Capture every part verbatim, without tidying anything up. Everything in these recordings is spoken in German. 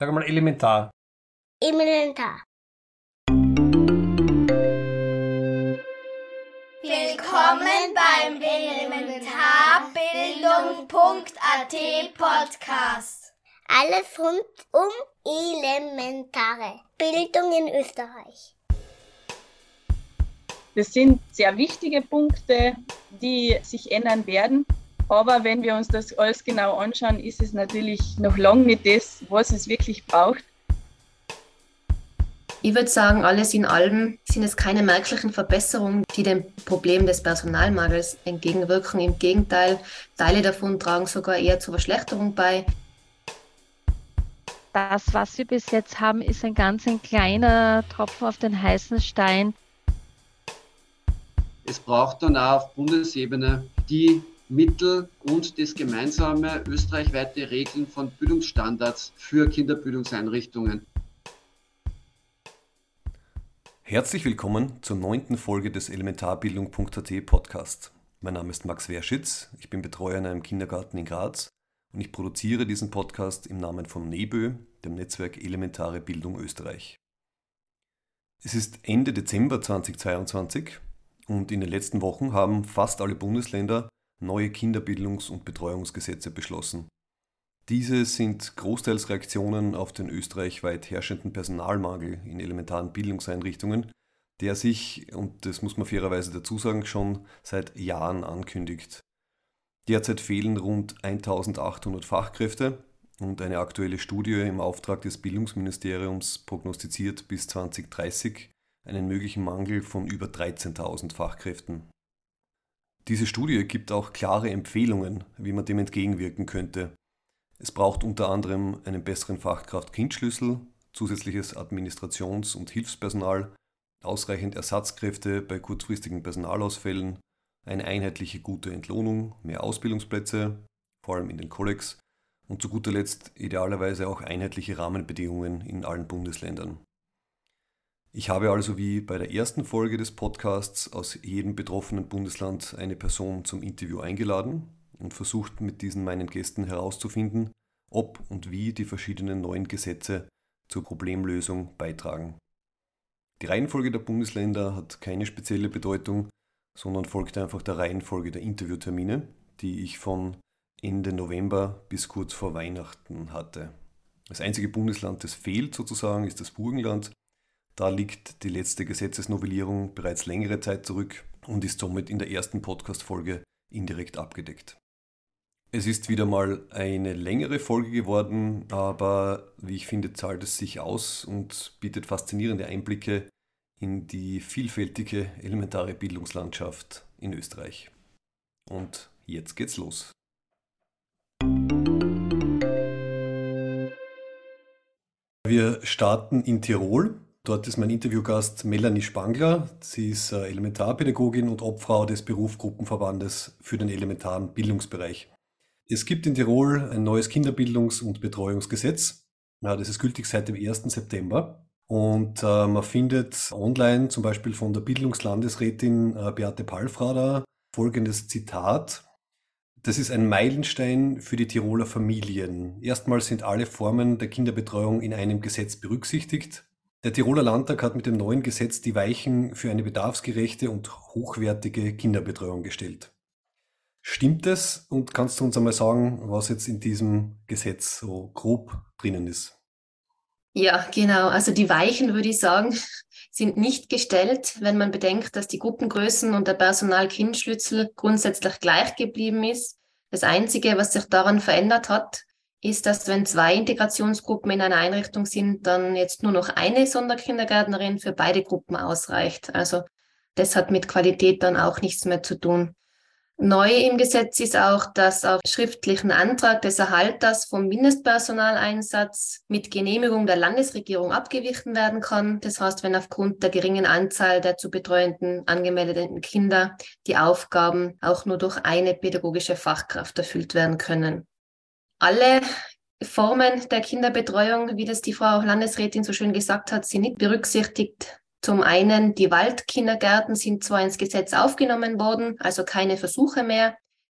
Sag mal elementar. Elementar. Willkommen beim elementarbildung punkt a t Podcast. Alles rund um elementare Bildung in Österreich. Das sind sehr wichtige Punkte, die sich ändern werden. Aber wenn wir uns das alles genau anschauen, ist es natürlich noch lange nicht das, was es wirklich braucht. Ich würde sagen, alles in allem sind es keine merklichen Verbesserungen, die dem Problem des Personalmangels entgegenwirken. Im Gegenteil, Teile davon tragen sogar eher zur Verschlechterung bei. Das, was wir bis jetzt haben, ist ein ganz ein kleiner Tropfen auf den heißen Stein. Es braucht dann auch auf Bundesebene die Mittel und das gemeinsame österreichweite Regeln von Bildungsstandards für Kinderbildungseinrichtungen. Herzlich willkommen zur neunten Folge des elementarbildung punkt a t Podcast. Mein Name ist Max Werschitz, ich bin Betreuer in einem Kindergarten in Graz und ich produziere diesen Podcast im Namen von NEBÖ, dem Netzwerk Elementare Bildung Österreich. Es ist Ende Dezember zweitausendzweiundzwanzig und in den letzten Wochen haben fast alle Bundesländer neue Kinderbildungs- und Betreuungsgesetze beschlossen. Diese sind großteils Reaktionen auf den österreichweit herrschenden Personalmangel in elementaren Bildungseinrichtungen, der sich, und das muss man fairerweise dazu sagen, schon seit Jahren ankündigt. Derzeit fehlen rund eintausendachthundert Fachkräfte und eine aktuelle Studie im Auftrag des Bildungsministeriums prognostiziert bis zweitausenddreißig einen möglichen Mangel von über dreizehntausend Fachkräften. Diese Studie gibt auch klare Empfehlungen, wie man dem entgegenwirken könnte. Es braucht unter anderem einen besseren Fachkraft-Kind-Schlüssel, zusätzliches Administrations- und Hilfspersonal, ausreichend Ersatzkräfte bei kurzfristigen Personalausfällen, eine einheitliche gute Entlohnung, mehr Ausbildungsplätze, vor allem in den Kollegs, und zu guter Letzt idealerweise auch einheitliche Rahmenbedingungen in allen Bundesländern. Ich habe also wie bei der ersten Folge des Podcasts aus jedem betroffenen Bundesland eine Person zum Interview eingeladen und versucht mit diesen meinen Gästen herauszufinden, ob und wie die verschiedenen neuen Gesetze zur Problemlösung beitragen. Die Reihenfolge der Bundesländer hat keine spezielle Bedeutung, sondern folgt einfach der Reihenfolge der Interviewtermine, die ich von Ende November bis kurz vor Weihnachten hatte. Das einzige Bundesland, das fehlt sozusagen, ist das Burgenland. Da liegt die letzte Gesetzesnovellierung bereits längere Zeit zurück und ist somit in der ersten Podcast-Folge indirekt abgedeckt. Es ist wieder mal eine längere Folge geworden, aber wie ich finde, zahlt es sich aus und bietet faszinierende Einblicke in die vielfältige elementare Bildungslandschaft in Österreich. Und jetzt geht's los. Wir starten in Tirol. Dort ist mein Interviewgast Melanie Spangler. Sie ist Elementarpädagogin und Obfrau des Berufsgruppenverbandes für den elementaren Bildungsbereich. Es gibt in Tirol ein neues Kinderbildungs- und Betreuungsgesetz. Ja, das ist gültig seit dem ersten September. Und äh, man findet online, zum Beispiel von der Bildungslandesrätin äh, Beate Palfrader, folgendes Zitat. Das ist ein Meilenstein für die Tiroler Familien. Erstmals sind alle Formen der Kinderbetreuung in einem Gesetz berücksichtigt. Der Tiroler Landtag hat mit dem neuen Gesetz die Weichen für eine bedarfsgerechte und hochwertige Kinderbetreuung gestellt. Stimmt es? Und kannst du uns einmal sagen, was jetzt in diesem Gesetz so grob drinnen ist? Ja, genau. Also die Weichen, würde ich sagen, sind nicht gestellt, wenn man bedenkt, dass die Gruppengrößen und der Personal-Kind-Schlüssel grundsätzlich gleich geblieben ist. Das Einzige, was sich daran verändert hat, ist, dass wenn zwei Integrationsgruppen in einer Einrichtung sind, dann jetzt nur noch eine Sonderkindergärtnerin für beide Gruppen ausreicht. Also das hat mit Qualität dann auch nichts mehr zu tun. Neu im Gesetz ist auch, dass auf schriftlichen Antrag des Erhalters vom Mindestpersonaleinsatz mit Genehmigung der Landesregierung abgewichen werden kann. Das heißt, wenn aufgrund der geringen Anzahl der zu betreuenden angemeldeten Kinder die Aufgaben auch nur durch eine pädagogische Fachkraft erfüllt werden können. Alle Formen der Kinderbetreuung, wie das die Frau Landesrätin so schön gesagt hat, sind nicht berücksichtigt. Zum einen, die Waldkindergärten sind zwar ins Gesetz aufgenommen worden, also keine Versuche mehr.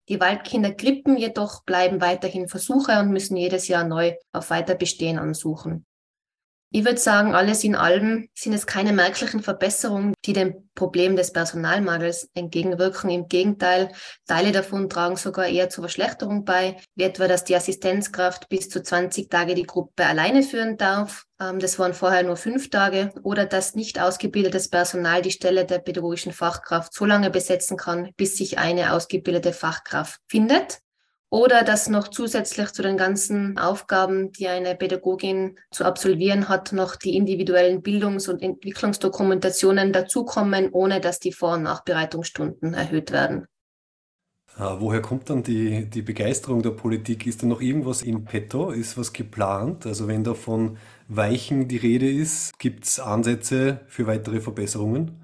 Die Waldkinderkrippen jedoch bleiben weiterhin Versuche und müssen jedes Jahr neu auf Weiterbestehen ansuchen. Ich würde sagen, alles in allem sind es keine merklichen Verbesserungen, die dem Problem des Personalmangels entgegenwirken. Im Gegenteil, Teile davon tragen sogar eher zur Verschlechterung bei, wie etwa, dass die Assistenzkraft bis zu zwanzig Tage die Gruppe alleine führen darf. Das waren vorher nur fünf Tage. Oder dass nicht ausgebildetes Personal die Stelle der pädagogischen Fachkraft so lange besetzen kann, bis sich eine ausgebildete Fachkraft findet. Oder dass noch zusätzlich zu den ganzen Aufgaben, die eine Pädagogin zu absolvieren hat, noch die individuellen Bildungs- und Entwicklungsdokumentationen dazukommen, ohne dass die Vor- und Nachbereitungsstunden erhöht werden. Äh, woher kommt dann die, die Begeisterung der Politik? Ist da noch irgendwas in petto? Ist was geplant? Also wenn da von Weichen die Rede ist, gibt es Ansätze für weitere Verbesserungen?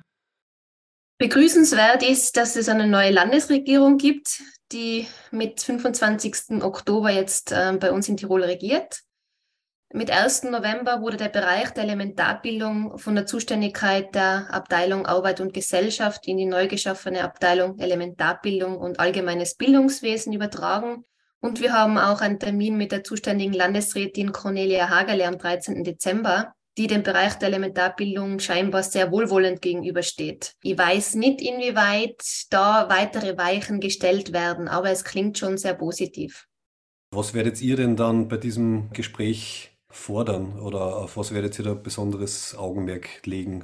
Begrüßenswert ist, dass es eine neue Landesregierung gibt, die mit fünfundzwanzigsten Oktober jetzt äh, bei uns in Tirol regiert. Mit ersten November wurde der Bereich der Elementarbildung von der Zuständigkeit der Abteilung Arbeit und Gesellschaft in die neu geschaffene Abteilung Elementarbildung und allgemeines Bildungswesen übertragen. Und wir haben auch einen Termin mit der zuständigen Landesrätin Cornelia Hagerle am dreizehnten Dezember, die dem Bereich der Elementarbildung scheinbar sehr wohlwollend gegenübersteht. Ich weiß nicht, inwieweit da weitere Weichen gestellt werden, aber es klingt schon sehr positiv. Was werdet ihr denn dann bei diesem Gespräch fordern oder auf was werdet ihr da besonderes Augenmerk legen?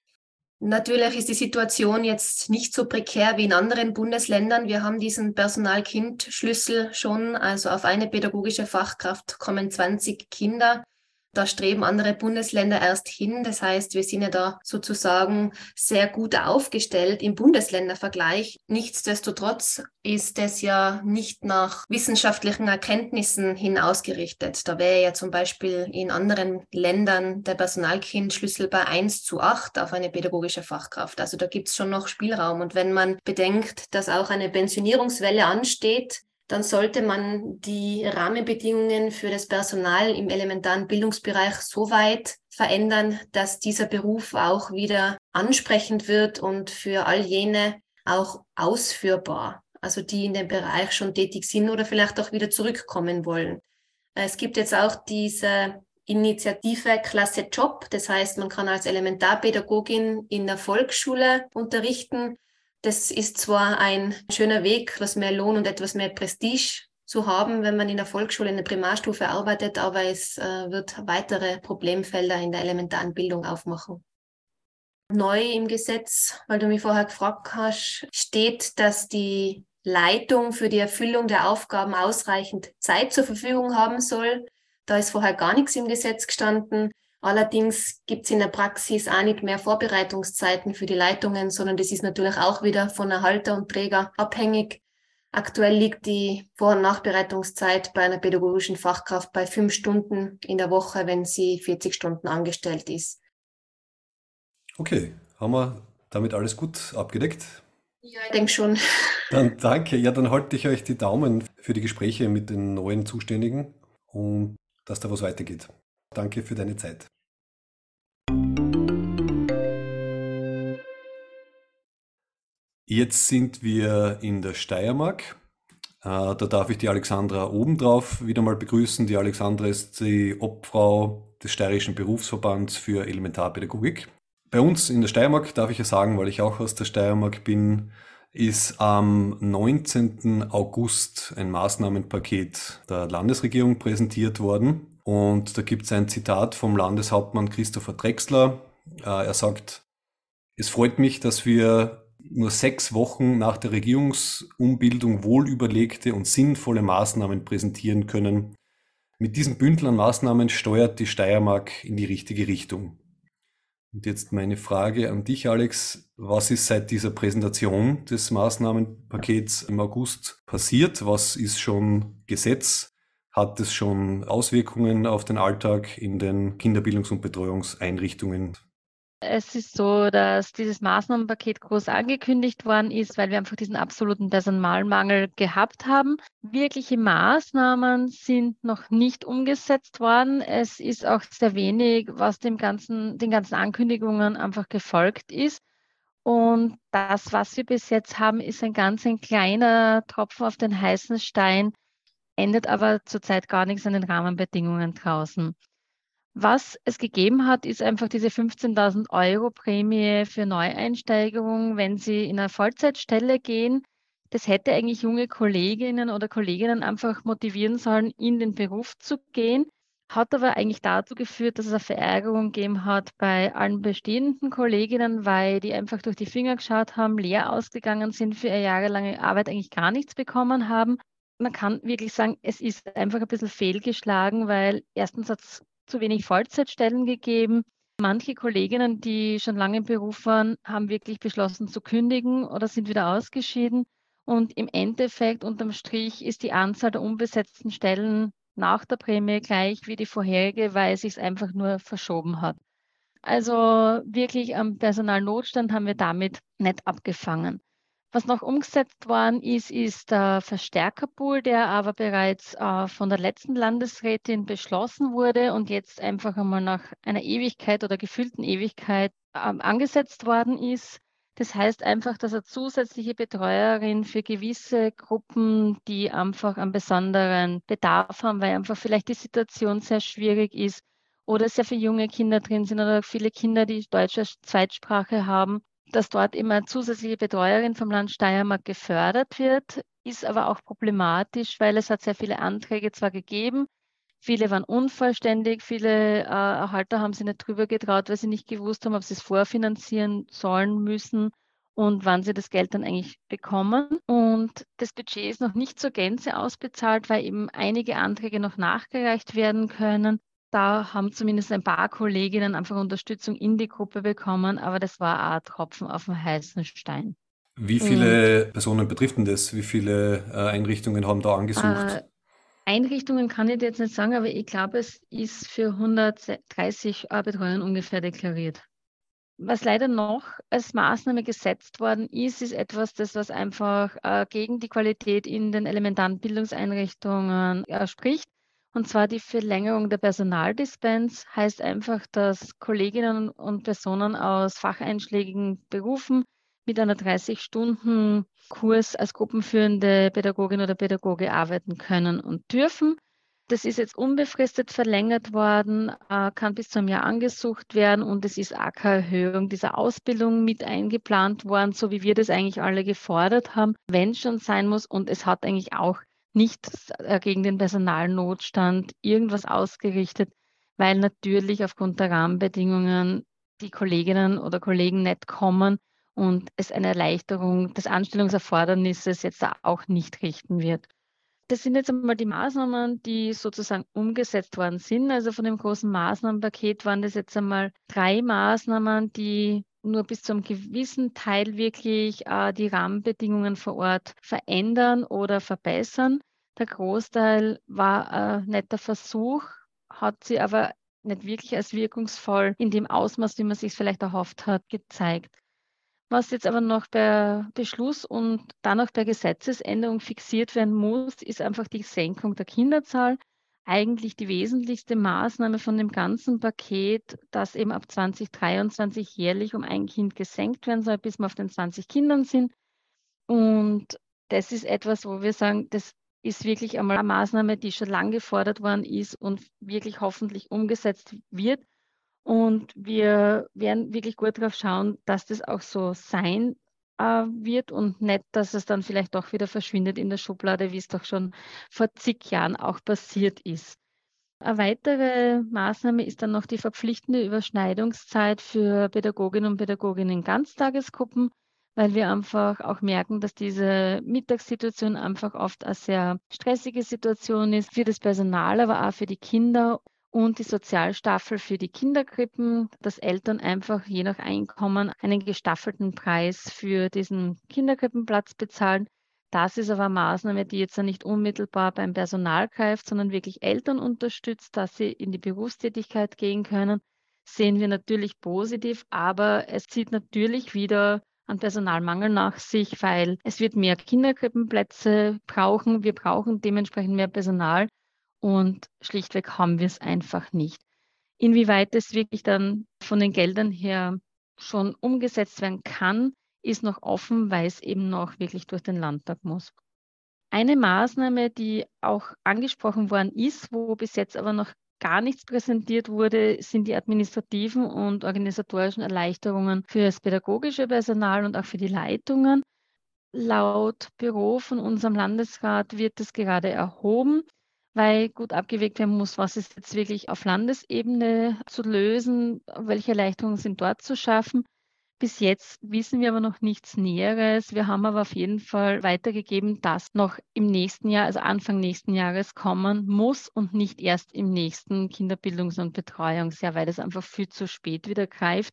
Natürlich ist die Situation jetzt nicht so prekär wie in anderen Bundesländern. Wir haben diesen Personal-Kind-Schlüssel schon, also auf eine pädagogische Fachkraft kommen zwanzig Kinder. Da streben andere Bundesländer erst hin. Das heißt, wir sind ja da sozusagen sehr gut aufgestellt im Bundesländervergleich. Nichtsdestotrotz ist es ja nicht nach wissenschaftlichen Erkenntnissen hin ausgerichtet. Da wäre ja zum Beispiel in anderen Ländern der Personalkindschlüssel bei eins zu acht auf eine pädagogische Fachkraft. Also da gibt es schon noch Spielraum. Und wenn man bedenkt, dass auch eine Pensionierungswelle ansteht, dann sollte man die Rahmenbedingungen für das Personal im elementaren Bildungsbereich so weit verändern, dass dieser Beruf auch wieder ansprechend wird und für all jene auch ausführbar, also die in dem Bereich schon tätig sind oder vielleicht auch wieder zurückkommen wollen. Es gibt jetzt auch diese Initiative Klasse Job, das heißt, man kann als Elementarpädagogin in der Volksschule unterrichten. Das ist zwar ein schöner Weg, etwas mehr Lohn und etwas mehr Prestige zu haben, wenn man in der Volksschule in der Primarstufe arbeitet, aber es äh, wird weitere Problemfelder in der elementaren Bildung aufmachen. Neu im Gesetz, weil du mich vorher gefragt hast, steht, dass die Leitung für die Erfüllung der Aufgaben ausreichend Zeit zur Verfügung haben soll. Da ist vorher gar nichts im Gesetz gestanden. Allerdings gibt es in der Praxis auch nicht mehr Vorbereitungszeiten für die Leitungen, sondern das ist natürlich auch wieder von Erhalter und Träger abhängig. Aktuell liegt die Vor- und Nachbereitungszeit bei einer pädagogischen Fachkraft bei fünf Stunden in der Woche, wenn sie vierzig Stunden angestellt ist. Okay, haben wir damit alles gut abgedeckt? Ja, ich denke schon. Dann danke. Ja, dann halte ich euch die Daumen für die Gespräche mit den neuen Zuständigen und dass da was weitergeht. Danke für deine Zeit. Jetzt sind wir in der Steiermark. Äh, da darf ich die Alexandra obendrauf wieder mal begrüßen. Die Alexandra ist die Obfrau des Steirischen Berufsverbands für Elementarpädagogik. Bei uns in der Steiermark, darf ich ja sagen, weil ich auch aus der Steiermark bin, ist am neunzehnten August ein Maßnahmenpaket der Landesregierung präsentiert worden. Und da gibt es ein Zitat vom Landeshauptmann Christopher Drechsler. Er sagt, es freut mich, dass wir nur sechs Wochen nach der Regierungsumbildung wohlüberlegte und sinnvolle Maßnahmen präsentieren können. Mit diesem Bündel an Maßnahmen steuert die Steiermark in die richtige Richtung. Und jetzt meine Frage an dich, Alex. Was ist seit dieser Präsentation des Maßnahmenpakets im August passiert? Was ist schon Gesetz? Hat es schon Auswirkungen auf den Alltag in den Kinderbildungs- und Betreuungseinrichtungen? Es ist so, dass dieses Maßnahmenpaket groß angekündigt worden ist, weil wir einfach diesen absoluten Personalmangel gehabt haben. Wirkliche Maßnahmen sind noch nicht umgesetzt worden. Es ist auch sehr wenig, was dem ganzen, den ganzen Ankündigungen einfach gefolgt ist. Und das, was wir bis jetzt haben, ist ein ganz ein kleiner Tropfen auf den heißen Stein, ändert aber zurzeit gar nichts an den Rahmenbedingungen draußen. Was es gegeben hat, ist einfach diese fünfzehntausend Euro Prämie für Neueinsteigerung, wenn sie in eine Vollzeitstelle gehen. Das hätte eigentlich junge Kolleginnen oder Kolleginnen einfach motivieren sollen, in den Beruf zu gehen. Hat aber eigentlich dazu geführt, dass es eine Verärgerung gegeben hat bei allen bestehenden Kolleginnen, weil die einfach durch die Finger geschaut haben, leer ausgegangen sind, für ihre jahrelange Arbeit eigentlich gar nichts bekommen haben. Man kann wirklich sagen, es ist einfach ein bisschen fehlgeschlagen, weil erstens hat es zu wenig Vollzeitstellen gegeben. Manche Kolleginnen, die schon lange im Beruf waren, haben wirklich beschlossen zu kündigen oder sind wieder ausgeschieden. Und im Endeffekt, unterm Strich, ist die Anzahl der unbesetzten Stellen nach der Prämie gleich wie die vorherige, weil es sich einfach nur verschoben hat. Also wirklich am Personalnotstand haben wir damit nicht abgefangen. Was noch umgesetzt worden ist, ist der Verstärkerpool, der aber bereits äh, von der letzten Landesrätin beschlossen wurde und jetzt einfach einmal nach einer Ewigkeit oder gefühlten Ewigkeit ähm, angesetzt worden ist. Das heißt einfach, dass eine zusätzliche Betreuerin für gewisse Gruppen, die einfach einen besonderen Bedarf haben, weil einfach vielleicht die Situation sehr schwierig ist oder sehr viele junge Kinder drin sind oder viele Kinder, die Deutsch als Zweitsprache haben, dass dort immer eine zusätzliche Betreuerin vom Land Steiermark gefördert wird, ist aber auch problematisch, weil es hat sehr viele Anträge zwar gegeben, viele waren unvollständig, viele äh, Erhalter haben sich nicht drüber getraut, weil sie nicht gewusst haben, ob sie es vorfinanzieren sollen müssen und wann sie das Geld dann eigentlich bekommen. Und das Budget ist noch nicht zur Gänze ausbezahlt, weil eben einige Anträge noch nachgereicht werden können. Da haben zumindest ein paar Kolleginnen einfach Unterstützung in die Gruppe bekommen, aber das war auch ein Tropfen auf dem heißen Stein. Wie viele und, Personen betrifft denn das? Wie viele äh, Einrichtungen haben da angesucht? Äh, Einrichtungen kann ich dir jetzt nicht sagen, aber ich glaube, es ist für hundertdreißig äh, Betreuer ungefähr deklariert. Was leider noch als Maßnahme gesetzt worden ist, ist etwas, das was einfach äh, gegen die Qualität in den elementaren Bildungseinrichtungen äh, spricht. Und zwar die Verlängerung der Personaldispens heißt einfach, dass Kolleginnen und Personen aus facheinschlägigen Berufen mit einer dreißig-Stunden-Kurs als gruppenführende Pädagogin oder Pädagoge arbeiten können und dürfen. Das ist jetzt unbefristet verlängert worden, äh, kann bis zu einem Jahr angesucht werden und es ist auch keine Erhöhung dieser Ausbildung mit eingeplant worden, so wie wir das eigentlich alle gefordert haben, wenn es schon sein muss. Und es hat eigentlich auch nicht äh, gegen den Personalnotstand irgendwas ausgerichtet, weil natürlich aufgrund der Rahmenbedingungen die Kolleginnen oder Kollegen nicht kommen und es eine Erleichterung des Anstellungserfordernisses jetzt auch nicht richten wird. Das sind jetzt einmal die Maßnahmen, die sozusagen umgesetzt worden sind. Also von dem großen Maßnahmenpaket waren das jetzt einmal drei Maßnahmen, die nur bis zu einem gewissen Teil wirklich äh, die Rahmenbedingungen vor Ort verändern oder verbessern. Der Großteil war ein netter Versuch, hat sie aber nicht wirklich als wirkungsvoll in dem Ausmaß, wie man sich vielleicht erhofft hat, gezeigt. Was jetzt aber noch per Beschluss und dann auch per Gesetzesänderung fixiert werden muss, ist einfach die Senkung der Kinderzahl. Eigentlich die wesentlichste Maßnahme von dem ganzen Paket, dass eben ab zwanzig dreiundzwanzig jährlich um ein Kind gesenkt werden soll, bis wir auf den zwanzig Kindern sind. Und das ist etwas, wo wir sagen, das ist wirklich einmal eine Maßnahme, die schon lange gefordert worden ist und wirklich hoffentlich umgesetzt wird. Und wir werden wirklich gut darauf schauen, dass das auch so sein äh, wird und nicht, dass es dann vielleicht doch wieder verschwindet in der Schublade, wie es doch schon vor zig Jahren auch passiert ist. Eine weitere Maßnahme ist dann noch die verpflichtende Überschneidungszeit für Pädagoginnen und Pädagogen in Ganztagesgruppen, weil wir einfach auch merken, dass diese Mittagssituation einfach oft eine sehr stressige Situation ist für das Personal, aber auch für die Kinder. Und die Sozialstaffel für die Kinderkrippen, dass Eltern einfach je nach Einkommen einen gestaffelten Preis für diesen Kinderkrippenplatz bezahlen. Das ist aber eine Maßnahme, die jetzt nicht unmittelbar beim Personal greift, sondern wirklich Eltern unterstützt, dass sie in die Berufstätigkeit gehen können. Sehen wir natürlich positiv, aber es zieht natürlich wieder einen Personalmangel nach sich, weil es wird mehr Kinderkrippenplätze brauchen. Wir brauchen dementsprechend mehr Personal. Und schlichtweg haben wir es einfach nicht. Inwieweit es wirklich dann von den Geldern her schon umgesetzt werden kann, ist noch offen, weil es eben noch wirklich durch den Landtag muss. Eine Maßnahme, die auch angesprochen worden ist, wo bis jetzt aber noch gar nichts präsentiert wurde, sind die administrativen und organisatorischen Erleichterungen für das pädagogische Personal und auch für die Leitungen. Laut Büro von unserem Landesrat wird das gerade erhoben, weil gut abgewegt werden muss, was ist jetzt wirklich auf Landesebene zu lösen, welche Erleichterungen sind dort zu schaffen. Bis jetzt wissen wir aber noch nichts Näheres. Wir haben aber auf jeden Fall weitergegeben, dass noch im nächsten Jahr, also Anfang nächsten Jahres kommen muss und nicht erst im nächsten Kinderbildungs- und Betreuungsjahr, weil das einfach viel zu spät wieder greift.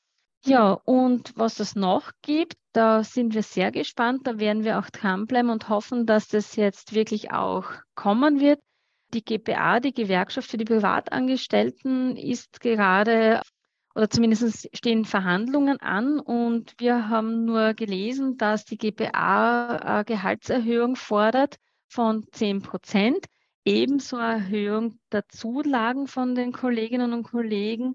Ja, und was es noch gibt, da sind wir sehr gespannt. Da werden wir auch dranbleiben und hoffen, dass das jetzt wirklich auch kommen wird. Die G P A, die Gewerkschaft für die Privatangestellten, ist gerade, oder zumindest stehen Verhandlungen an, und wir haben nur gelesen, dass die G P A eine Gehaltserhöhung fordert von zehn Prozent, ebenso eine Erhöhung der Zulagen von den Kolleginnen und Kollegen.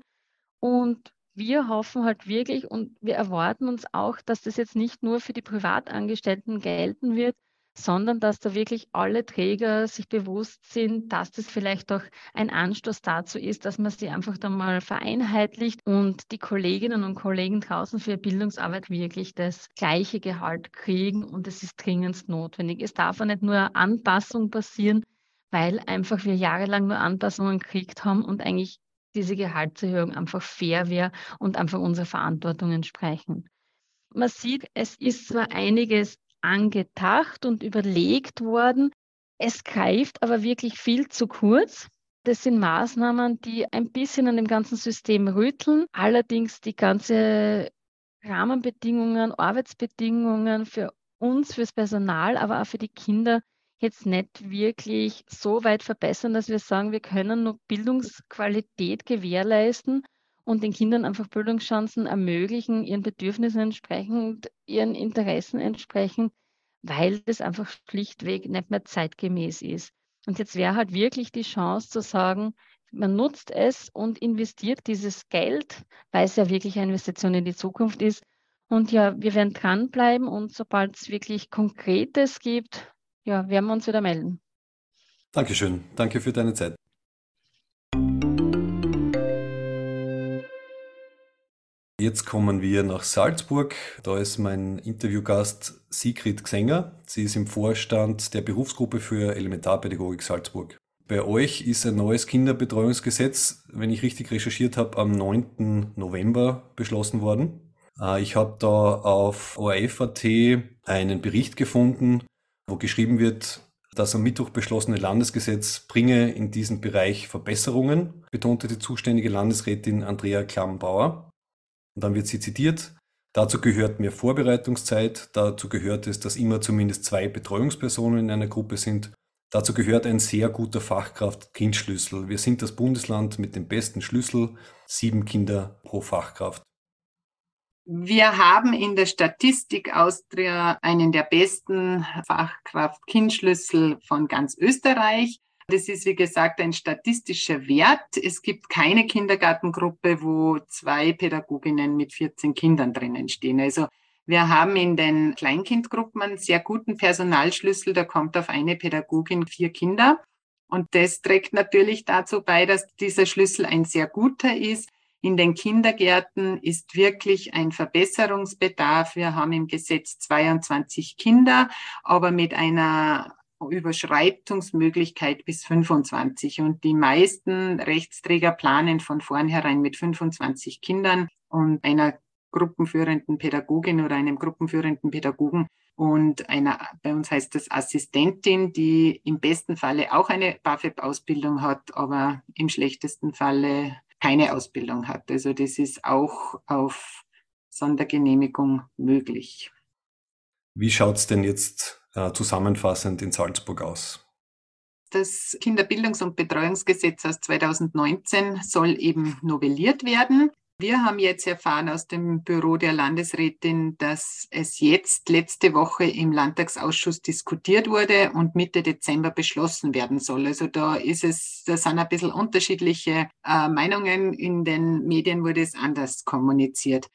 Und wir hoffen halt wirklich und wir erwarten uns auch, dass das jetzt nicht nur für die Privatangestellten gelten wird, sondern dass da wirklich alle Träger sich bewusst sind, dass das vielleicht auch ein Anstoß dazu ist, dass man sie einfach dann mal vereinheitlicht und die Kolleginnen und Kollegen draußen für Bildungsarbeit wirklich das gleiche Gehalt kriegen, und es ist dringend notwendig. Es darf auch nicht nur eine Anpassung passieren, weil einfach wir jahrelang nur Anpassungen gekriegt haben und eigentlich diese Gehaltserhöhung einfach fair wäre und einfach unserer Verantwortung entsprechen. Man sieht, es ist zwar einiges angedacht und überlegt worden, es greift aber wirklich viel zu kurz. Das sind Maßnahmen, die ein bisschen an dem ganzen System rütteln, allerdings die ganze Rahmenbedingungen, Arbeitsbedingungen für uns, fürs Personal, aber auch für die Kinder jetzt nicht wirklich so weit verbessern, dass wir sagen, wir können nur Bildungsqualität gewährleisten und den Kindern einfach Bildungschancen ermöglichen, ihren Bedürfnissen entsprechend, ihren Interessen entsprechend, weil das einfach schlichtweg nicht mehr zeitgemäß ist. Und jetzt wäre halt wirklich die Chance zu sagen, man nutzt es und investiert dieses Geld, weil es ja wirklich eine Investition in die Zukunft ist. Und ja, wir werden dranbleiben, und sobald es wirklich Konkretes gibt, ja, werden wir uns wieder melden. Dankeschön. Danke für deine Zeit. Jetzt kommen wir nach Salzburg. Da ist mein Interviewgast Sigrid Gsänger. Sie ist im Vorstand der Berufsgruppe für Elementarpädagogik Salzburg. Bei euch ist ein neues Kinderbetreuungsgesetz, wenn ich richtig recherchiert habe, am neunten November beschlossen worden. Ich habe da auf O R F Punkt A T einen Bericht gefunden, wo geschrieben wird, das am Mittwoch beschlossene Landesgesetz bringe in diesem Bereich Verbesserungen, betonte die zuständige Landesrätin Andrea Klamm-Bauer. Und dann wird sie zitiert: Dazu gehört mehr Vorbereitungszeit, dazu gehört es, dass immer zumindest zwei Betreuungspersonen in einer Gruppe sind, dazu gehört ein sehr guter Fachkraft-Kind-Schlüssel. Wir sind das Bundesland mit dem besten Schlüssel, sieben Kinder pro Fachkraft. Wir haben in der Statistik Austria einen der besten Fachkraft-Kind-Schlüssel von ganz Österreich. Das ist, wie gesagt, ein statistischer Wert. Es gibt keine Kindergartengruppe, wo zwei Pädagoginnen mit vierzehn Kindern drinnen stehen. Also wir haben in den Kleinkindgruppen einen sehr guten Personalschlüssel. Da kommt auf eine Pädagogin vier Kinder. Und das trägt natürlich dazu bei, dass dieser Schlüssel ein sehr guter ist. In den Kindergärten ist wirklich ein Verbesserungsbedarf. Wir haben im Gesetz zweiundzwanzig Kinder, aber mit einer Überschreitungsmöglichkeit bis fünfundzwanzig. Und die meisten Rechtsträger planen von vornherein mit fünfundzwanzig Kindern und einer gruppenführenden Pädagogin oder einem gruppenführenden Pädagogen und einer, bei uns heißt das Assistentin, die im besten Falle auch eine BAföG-Ausbildung hat, aber im schlechtesten Falle keine Ausbildung hat. Also das ist auch auf Sondergenehmigung möglich. Wie schaut es denn jetzt äh, zusammenfassend in Salzburg aus? Das Kinderbildungs- und Betreuungsgesetz aus zweitausendneunzehn soll eben novelliert werden. Wir haben jetzt erfahren aus dem Büro der Landesrätin, dass es jetzt letzte Woche im Landtagsausschuss diskutiert wurde und Mitte Dezember beschlossen werden soll. Also da ist es, da sind ein bisschen unterschiedliche äh, Meinungen. In den Medien wurde es anders kommuniziert.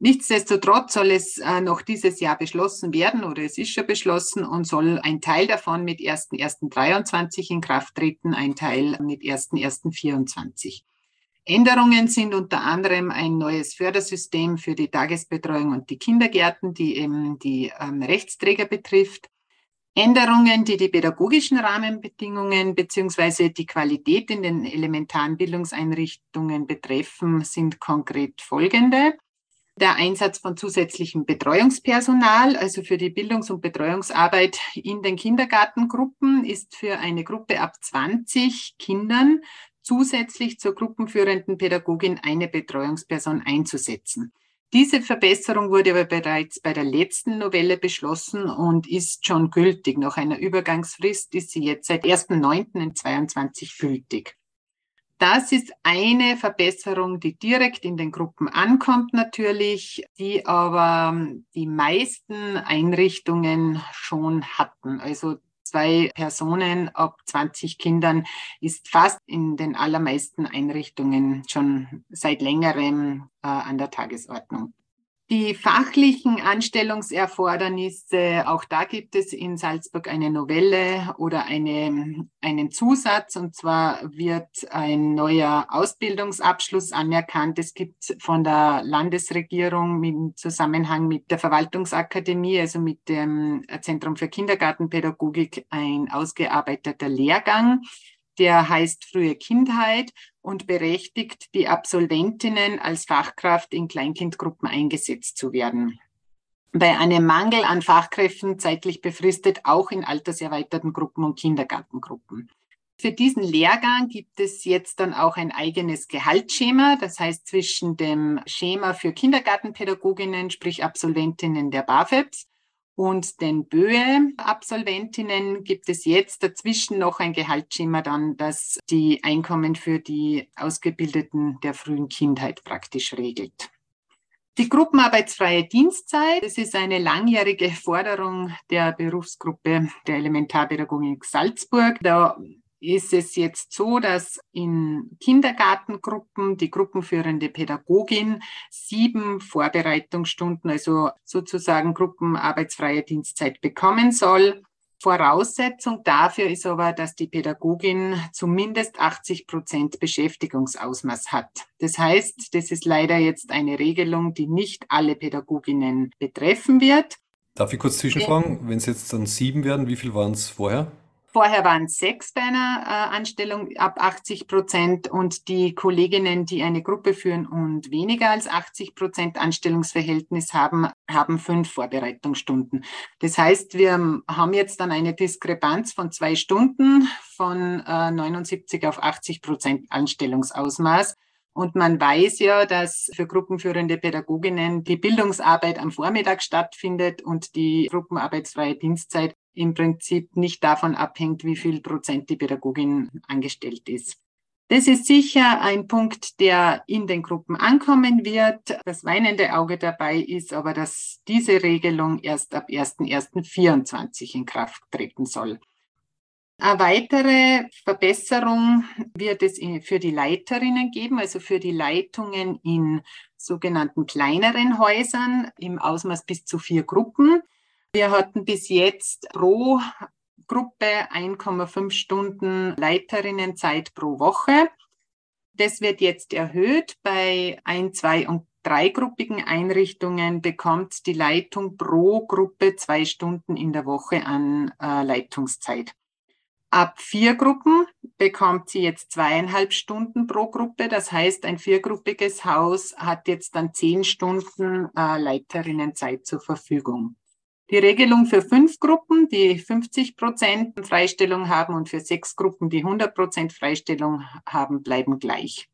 Nichtsdestotrotz soll es äh, noch dieses Jahr beschlossen werden oder es ist schon beschlossen und soll ein Teil davon mit erster erster dreiundzwanzig in Kraft treten, ein Teil mit erster erster vierundzwanzig. Änderungen sind unter anderem ein neues Fördersystem für die Tagesbetreuung und die Kindergärten, die eben die ähm, Rechtsträger betrifft. Änderungen, die die pädagogischen Rahmenbedingungen bzw. die Qualität in den elementaren Bildungseinrichtungen betreffen, sind konkret folgende. Der Einsatz von zusätzlichem Betreuungspersonal, also für die Bildungs- und Betreuungsarbeit in den Kindergartengruppen, ist für eine Gruppe ab zwanzig Kindern zusätzlich zur gruppenführenden Pädagogin eine Betreuungsperson einzusetzen. Diese Verbesserung wurde aber bereits bei der letzten Novelle beschlossen und ist schon gültig. Nach einer Übergangsfrist ist sie jetzt seit erster neunter zweiundzwanzig gültig. Das ist eine Verbesserung, die direkt in den Gruppen ankommt natürlich, die aber die meisten Einrichtungen schon hatten. Also zwei Personen ab zwanzig Kindern ist fast in den allermeisten Einrichtungen schon seit längerem äh, an der Tagesordnung. Die fachlichen Anstellungserfordernisse, auch da gibt es in Salzburg eine Novelle oder eine, einen Zusatz, und zwar wird ein neuer Ausbildungsabschluss anerkannt. Es gibt von der Landesregierung im Zusammenhang mit der Verwaltungsakademie, also mit dem Zentrum für Kindergartenpädagogik, ein ausgearbeiteter Lehrgang. Der heißt Frühe Kindheit und berechtigt die Absolventinnen als Fachkraft in Kleinkindgruppen eingesetzt zu werden. Bei einem Mangel an Fachkräften zeitlich befristet auch in alterserweiterten Gruppen und Kindergartengruppen. Für diesen Lehrgang gibt es jetzt dann auch ein eigenes Gehaltsschema. Das heißt, zwischen dem Schema für Kindergartenpädagoginnen, sprich Absolventinnen der BAföBs, und den B Ö E-Absolventinnen gibt es jetzt dazwischen noch ein Gehaltsschema dann, das die Einkommen für die Ausgebildeten der frühen Kindheit praktisch regelt. Die gruppenarbeitsfreie Dienstzeit, das ist eine langjährige Forderung der Berufsgruppe der Elementarpädagogik Salzburg. Da ist es jetzt so, dass in Kindergartengruppen die gruppenführende Pädagogin sieben Vorbereitungsstunden, also sozusagen gruppenarbeitsfreie Dienstzeit bekommen soll. Voraussetzung dafür ist aber, dass die Pädagogin zumindest achtzig Prozent Beschäftigungsausmaß hat. Das heißt, das ist leider jetzt eine Regelung, die nicht alle Pädagoginnen betreffen wird. Darf ich kurz zwischenfragen? Wenn es jetzt dann sieben werden, wie viel waren es vorher? Vorher waren es sechs bei einer äh, Anstellung ab achtzig Prozent und die Kolleginnen, die eine Gruppe führen und weniger als achtzig Prozent Anstellungsverhältnis haben, haben fünf Vorbereitungsstunden. Das heißt, wir haben jetzt dann eine Diskrepanz von zwei Stunden von äh, neunundsiebzig auf achtzig Prozent Anstellungsausmaß. Und man weiß ja, dass für gruppenführende Pädagoginnen die Bildungsarbeit am Vormittag stattfindet und die gruppenarbeitsfreie Dienstzeit im Prinzip nicht davon abhängt, wie viel Prozent die Pädagogin angestellt ist. Das ist sicher ein Punkt, der in den Gruppen ankommen wird. Das weinende Auge dabei ist aber, dass diese Regelung erst ab erster erster vierundzwanzig in Kraft treten soll. Eine weitere Verbesserung wird es für die Leiterinnen geben, also für die Leitungen in sogenannten kleineren Häusern im Ausmaß bis zu vier Gruppen. Wir hatten bis jetzt pro Gruppe eins Komma fünf Stunden Leiterinnenzeit pro Woche. Das wird jetzt erhöht. Bei ein-, zwei- und dreigruppigen Einrichtungen bekommt die Leitung pro Gruppe zwei Stunden in der Woche an äh, Leitungszeit. Ab vier Gruppen bekommt sie jetzt zweieinhalb Stunden pro Gruppe. Das heißt, ein viergruppiges Haus hat jetzt dann zehn Stunden äh, Leiterinnenzeit zur Verfügung. Die Regelung für fünf Gruppen, die fünfzig Prozent Freistellung haben, und für sechs Gruppen, die hundert Prozent Freistellung haben, bleiben gleich.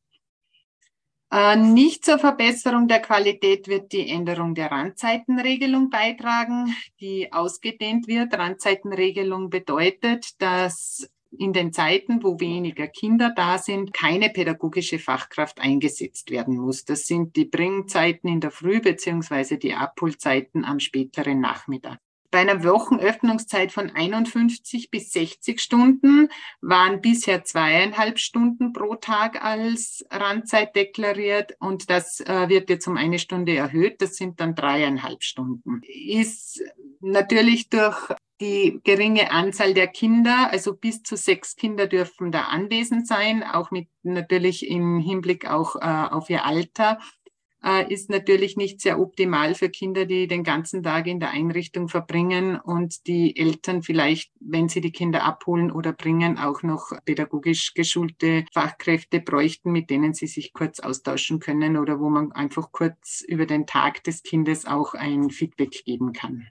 Äh, nicht zur Verbesserung der Qualität wird die Änderung der Randzeitenregelung beitragen, die ausgedehnt wird. Randzeitenregelung bedeutet, dass in den Zeiten, wo weniger Kinder da sind, keine pädagogische Fachkraft eingesetzt werden muss. Das sind die Bringzeiten in der Früh beziehungsweise die Abholzeiten am späteren Nachmittag. Bei einer Wochenöffnungszeit von einundfünfzig bis sechzig Stunden waren bisher zweieinhalb Stunden pro Tag als Randzeit deklariert und das äh, wird jetzt um eine Stunde erhöht. Das sind dann dreieinhalb Stunden. Ist natürlich durch die geringe Anzahl der Kinder, also bis zu sechs Kinder dürfen da anwesend sein, auch mit natürlich im Hinblick auch äh, auf ihr Alter, äh, ist natürlich nicht sehr optimal für Kinder, die den ganzen Tag in der Einrichtung verbringen und die Eltern vielleicht, wenn sie die Kinder abholen oder bringen, auch noch pädagogisch geschulte Fachkräfte bräuchten, mit denen sie sich kurz austauschen können oder wo man einfach kurz über den Tag des Kindes auch ein Feedback geben kann.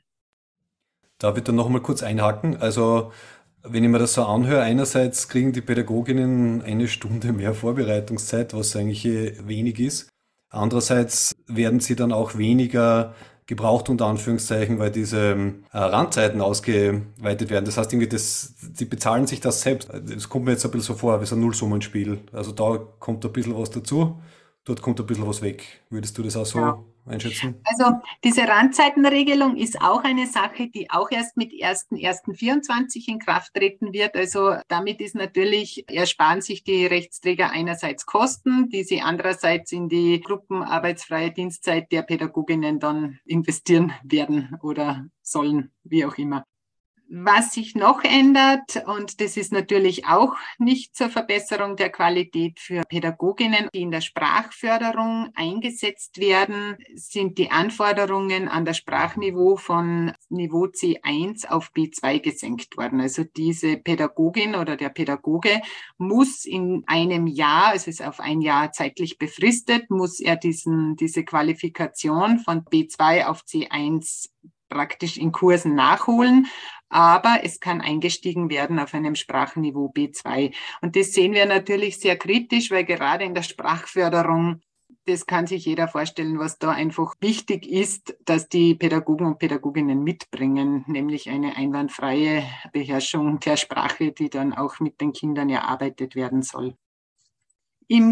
Darf ich da noch mal kurz einhaken? Also, wenn ich mir das so anhöre, einerseits kriegen die Pädagoginnen eine Stunde mehr Vorbereitungszeit, was eigentlich wenig ist. Andererseits werden sie dann auch weniger gebraucht, unter Anführungszeichen, weil diese äh, Randzeiten ausgeweitet werden. Das heißt, irgendwie das, die bezahlen sich das selbst. Das kommt mir jetzt ein bisschen so vor, wie so ein Nullsummenspiel. Also da kommt ein bisschen was dazu, dort kommt ein bisschen was weg. Würdest du das auch so ja. einschätzen? Also diese Randzeitenregelung ist auch eine Sache, die auch erst mit erster erster vierundzwanzig in Kraft treten wird. Also damit ist natürlich, ersparen sich die Rechtsträger einerseits Kosten, die sie andererseits in die gruppenarbeitsfreie Dienstzeit der Pädagoginnen dann investieren werden oder sollen, wie auch immer. Was sich noch ändert, und das ist natürlich auch nicht zur Verbesserung der Qualität für Pädagoginnen, die in der Sprachförderung eingesetzt werden, sind die Anforderungen an das Sprachniveau von Niveau C eins auf B zwei gesenkt worden. Also diese Pädagogin oder der Pädagoge muss in einem Jahr, also ist auf ein Jahr zeitlich befristet, muss er diesen, diese Qualifikation von B zwei auf C eins praktisch in Kursen nachholen. Aber es kann eingestiegen werden auf einem Sprachniveau B zwei. Und das sehen wir natürlich sehr kritisch, weil gerade in der Sprachförderung, das kann sich jeder vorstellen, was da einfach wichtig ist, dass die Pädagogen und Pädagoginnen mitbringen, nämlich eine einwandfreie Beherrschung der Sprache, die dann auch mit den Kindern erarbeitet werden soll. Im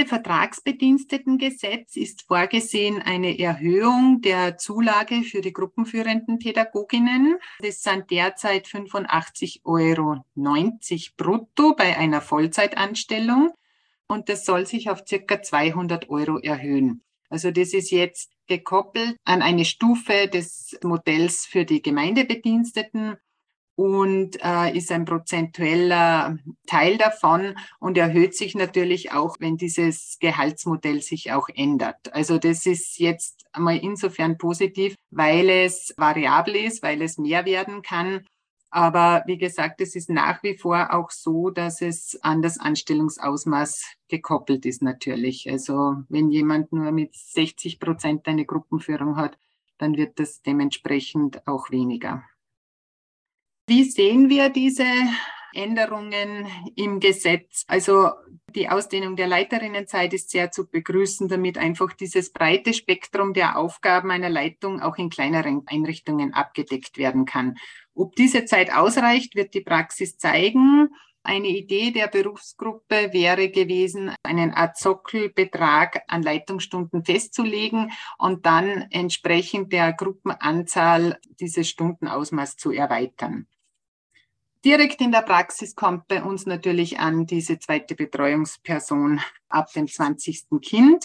Gemeindevertragsbedienstetengesetz ist vorgesehen eine Erhöhung der Zulage für die gruppenführenden Pädagoginnen. Das sind derzeit fünfundachtzig Euro neunzig brutto bei einer Vollzeitanstellung und das soll sich auf circa zweihundert Euro erhöhen. Also das ist jetzt gekoppelt an eine Stufe des Modells für die Gemeindebediensteten und äh, ist ein prozentueller Teil davon und erhöht sich natürlich auch, wenn dieses Gehaltsmodell sich auch ändert. Also das ist jetzt einmal insofern positiv, weil es variabel ist, weil es mehr werden kann. Aber wie gesagt, es ist nach wie vor auch so, dass es an das Anstellungsausmaß gekoppelt ist natürlich. Also wenn jemand nur mit sechzig Prozent eine Gruppenführung hat, dann wird das dementsprechend auch weniger. Wie sehen wir diese Änderungen im Gesetz? Also die Ausdehnung der Leiterinnenzeit ist sehr zu begrüßen, damit einfach dieses breite Spektrum der Aufgaben einer Leitung auch in kleineren Einrichtungen abgedeckt werden kann. Ob diese Zeit ausreicht, wird die Praxis zeigen. Eine Idee der Berufsgruppe wäre gewesen, einen Art Sockelbetrag an Leitungsstunden festzulegen und dann entsprechend der Gruppenanzahl dieses Stundenausmaß zu erweitern. Direkt in der Praxis kommt bei uns natürlich an diese zweite Betreuungsperson ab dem zwanzigsten Kind.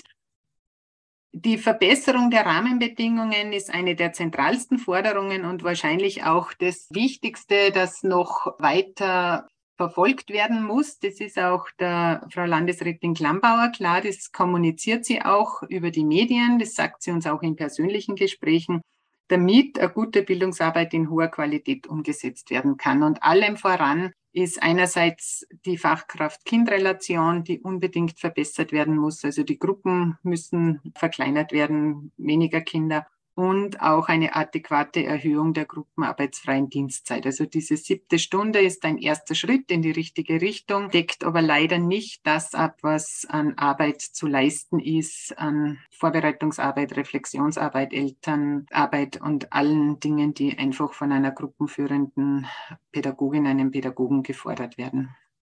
Die Verbesserung der Rahmenbedingungen ist eine der zentralsten Forderungen und wahrscheinlich auch das Wichtigste, das noch weiter verfolgt werden muss. Das ist auch der Frau Landesrätin Glambauer klar, das kommuniziert sie auch über die Medien, das sagt sie uns auch in persönlichen Gesprächen, damit eine gute Bildungsarbeit in hoher Qualität umgesetzt werden kann. Und allem voran ist einerseits die Fachkraft-Kind-Relation, die unbedingt verbessert werden muss. Also die Gruppen müssen verkleinert werden, weniger Kinder. Und auch eine adäquate Erhöhung der gruppenarbeitsfreien Dienstzeit. Also diese siebte Stunde ist ein erster Schritt in die richtige Richtung, deckt aber leider nicht das ab, was an Arbeit zu leisten ist, an Vorbereitungsarbeit, Reflexionsarbeit, Elternarbeit und allen Dingen, die einfach von einer gruppenführenden Pädagogin, einem Pädagogen gefordert werden.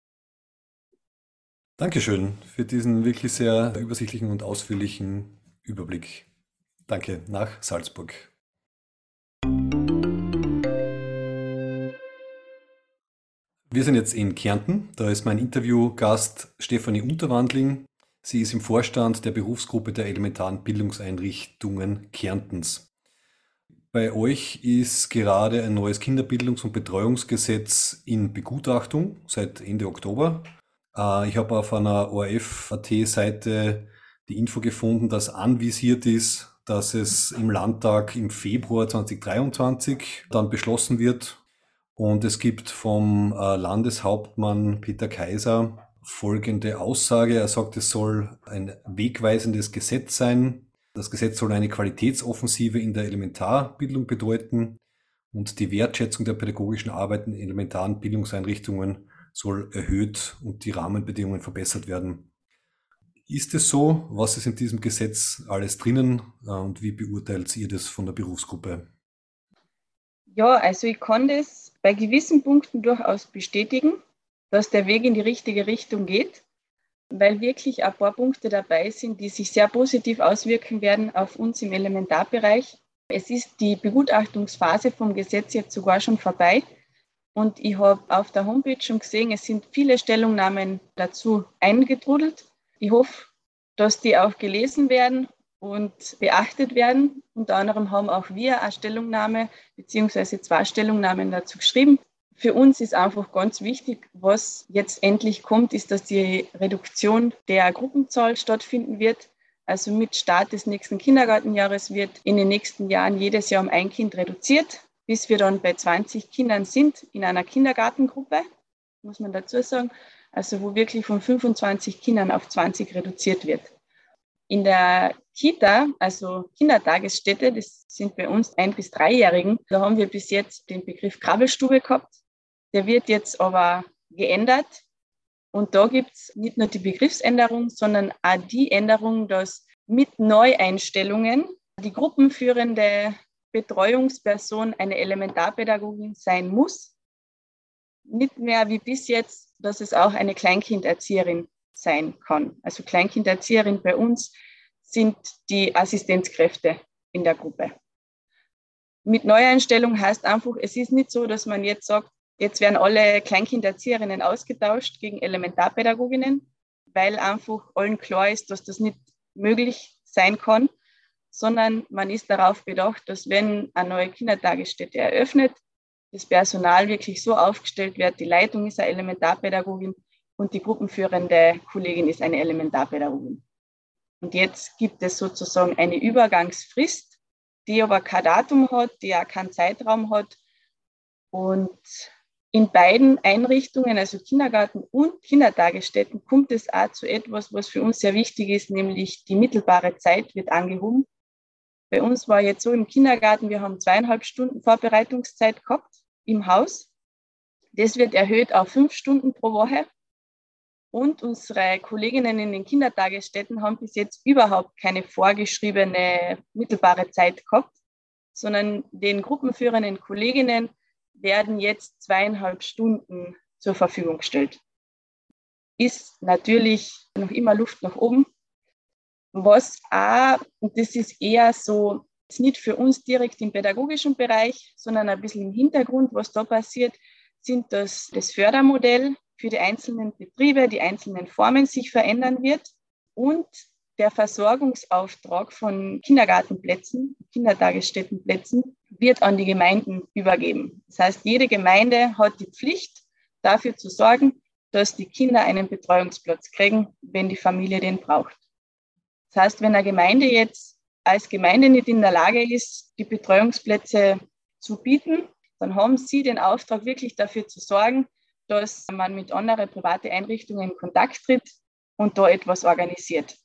Dankeschön für diesen wirklich sehr übersichtlichen und ausführlichen Überblick. Danke, nach Salzburg. Wir sind jetzt in Kärnten. Da ist mein Interviewgast Stefanie Unterwandling. Sie ist im Vorstand der Berufsgruppe der elementaren Bildungseinrichtungen Kärntens. Bei euch ist gerade ein neues Kinderbildungs- und Betreuungsgesetz in Begutachtung seit Ende Oktober. Äh, ich habe auf einer O R F Punkt A T-Seite die Info gefunden, dass anvisiert ist, dass es im Landtag im Februar zweitausenddreiundzwanzig dann beschlossen wird. Und es gibt vom äh, Landeshauptmann Peter Kaiser folgende Aussage. Er sagt, es soll ein wegweisendes Gesetz sein. Das Gesetz soll eine Qualitätsoffensive in der Elementarbildung bedeuten und die Wertschätzung der pädagogischen Arbeit in elementaren Bildungseinrichtungen soll erhöht und die Rahmenbedingungen verbessert werden. Ist es so? Was ist in diesem Gesetz alles drinnen äh, und wie beurteilt ihr das von der Berufsgruppe? Ja, also ich kann das bei gewissen Punkten durchaus bestätigen, dass der Weg in die richtige Richtung geht, weil wirklich ein paar Punkte dabei sind, die sich sehr positiv auswirken werden auf uns im Elementarbereich. Es ist die Begutachtungsphase vom Gesetz jetzt sogar schon vorbei und ich habe auf der Homepage schon gesehen, es sind viele Stellungnahmen dazu eingetrudelt. Ich hoffe, dass die auch gelesen werden und beachtet werden. Unter anderem haben auch wir eine Stellungnahme beziehungsweise zwei Stellungnahmen dazu geschrieben. Für uns ist einfach ganz wichtig, was jetzt endlich kommt, ist, dass die Reduktion der Gruppenzahl stattfinden wird. Also mit Start des nächsten Kindergartenjahres wird in den nächsten Jahren jedes Jahr um ein Kind reduziert, bis wir dann bei zwanzig Kindern sind in einer Kindergartengruppe, muss man dazu sagen, also wo wirklich von fünfundzwanzig Kindern auf zwanzig reduziert wird. In der Kita, also Kindertagesstätte, das sind bei uns ein- bis dreijährigen, da haben wir bis jetzt den Begriff Krabbelstube gehabt. Der wird jetzt aber geändert und da gibt es nicht nur die Begriffsänderung, sondern auch die Änderung, dass mit Neueinstellungen die gruppenführende Betreuungsperson eine Elementarpädagogin sein muss. Nicht mehr wie bis jetzt, dass es auch eine Kleinkinderzieherin sein kann. Also Kleinkinderzieherin bei uns sind die Assistenzkräfte in der Gruppe. Mit Neueinstellung heißt einfach, es ist nicht so, dass man jetzt sagt, jetzt werden alle Kleinkindererzieherinnen ausgetauscht gegen Elementarpädagoginnen, weil einfach allen klar ist, dass das nicht möglich sein kann, sondern man ist darauf bedacht, dass wenn eine neue Kindertagesstätte eröffnet, das Personal wirklich so aufgestellt wird, die Leitung ist eine Elementarpädagogin und die gruppenführende Kollegin ist eine Elementarpädagogin. Und jetzt gibt es sozusagen eine Übergangsfrist, die aber kein Datum hat, die auch keinen Zeitraum hat. Und in beiden Einrichtungen, also Kindergarten und Kindertagesstätten, kommt es auch zu etwas, was für uns sehr wichtig ist, nämlich die mittelbare Zeit wird angehoben. Bei uns war jetzt so im Kindergarten, wir haben zweieinhalb Stunden Vorbereitungszeit gehabt im Haus. Das wird erhöht auf fünf Stunden pro Woche. Und unsere Kolleginnen in den Kindertagesstätten haben bis jetzt überhaupt keine vorgeschriebene mittelbare Zeit gehabt, sondern den gruppenführenden Kolleginnen werden jetzt zweieinhalb Stunden zur Verfügung gestellt. Ist natürlich noch immer Luft nach oben. Was auch, und das ist eher so, ist nicht für uns direkt im pädagogischen Bereich, sondern ein bisschen im Hintergrund, was da passiert, sind das, das Fördermodell für die einzelnen Betriebe, die einzelnen Formen sich verändern wird und der Versorgungsauftrag von Kindergartenplätzen, Kindertagesstättenplätzen wird an die Gemeinden übergeben. Das heißt, jede Gemeinde hat die Pflicht, dafür zu sorgen, dass die Kinder einen Betreuungsplatz kriegen, wenn die Familie den braucht. Das heißt, wenn eine Gemeinde jetzt als Gemeinde nicht in der Lage ist, die Betreuungsplätze zu bieten, dann haben sie den Auftrag, wirklich dafür zu sorgen, dass man mit anderen privaten Einrichtungen in Kontakt tritt und da etwas organisiert.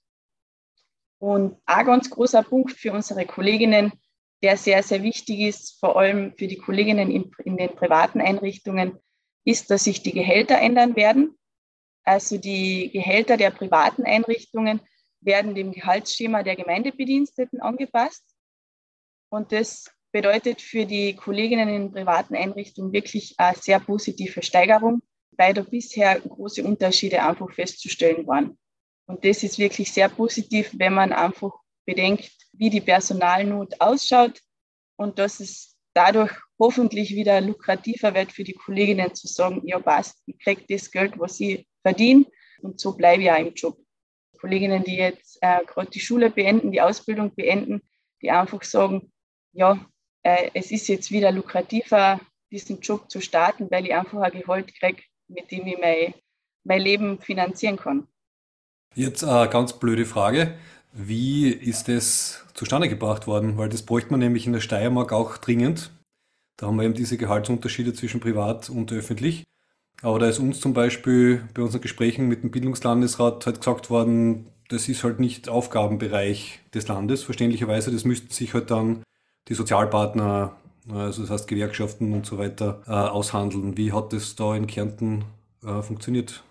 Und ein ganz großer Punkt für unsere Kolleginnen, der sehr, sehr wichtig ist, vor allem für die Kolleginnen in, in den privaten Einrichtungen, ist, dass sich die Gehälter ändern werden. Also die Gehälter der privaten Einrichtungen werden dem Gehaltsschema der Gemeindebediensteten angepasst. Und das bedeutet für die Kolleginnen in privaten Einrichtungen wirklich eine sehr positive Steigerung, weil da bisher große Unterschiede einfach festzustellen waren. Und das ist wirklich sehr positiv, wenn man einfach bedenkt, wie die Personalnot ausschaut und dass es dadurch hoffentlich wieder lukrativer wird für die Kolleginnen zu sagen, ja passt, ich kriege das Geld, was ich verdiene und so bleibe ich auch im Job. Kolleginnen, die jetzt äh, gerade die Schule beenden, die Ausbildung beenden, die einfach sagen, ja, äh, es ist jetzt wieder lukrativer, diesen Job zu starten, weil ich einfach ein Gehalt kriege, mit dem ich mein, mein Leben finanzieren kann. Jetzt eine ganz blöde Frage. Wie ist das zustande gebracht worden? Weil das bräuchte man nämlich in der Steiermark auch dringend. Da haben wir eben diese Gehaltsunterschiede zwischen privat und öffentlich. Aber da ist uns zum Beispiel bei unseren Gesprächen mit dem Bildungslandesrat halt gesagt worden, das ist halt nicht Aufgabenbereich des Landes, verständlicherweise. Das müssten sich halt dann die Sozialpartner, also das heißt Gewerkschaften und so weiter, äh, aushandeln. Wie hat das da in Kärnten äh, funktioniert?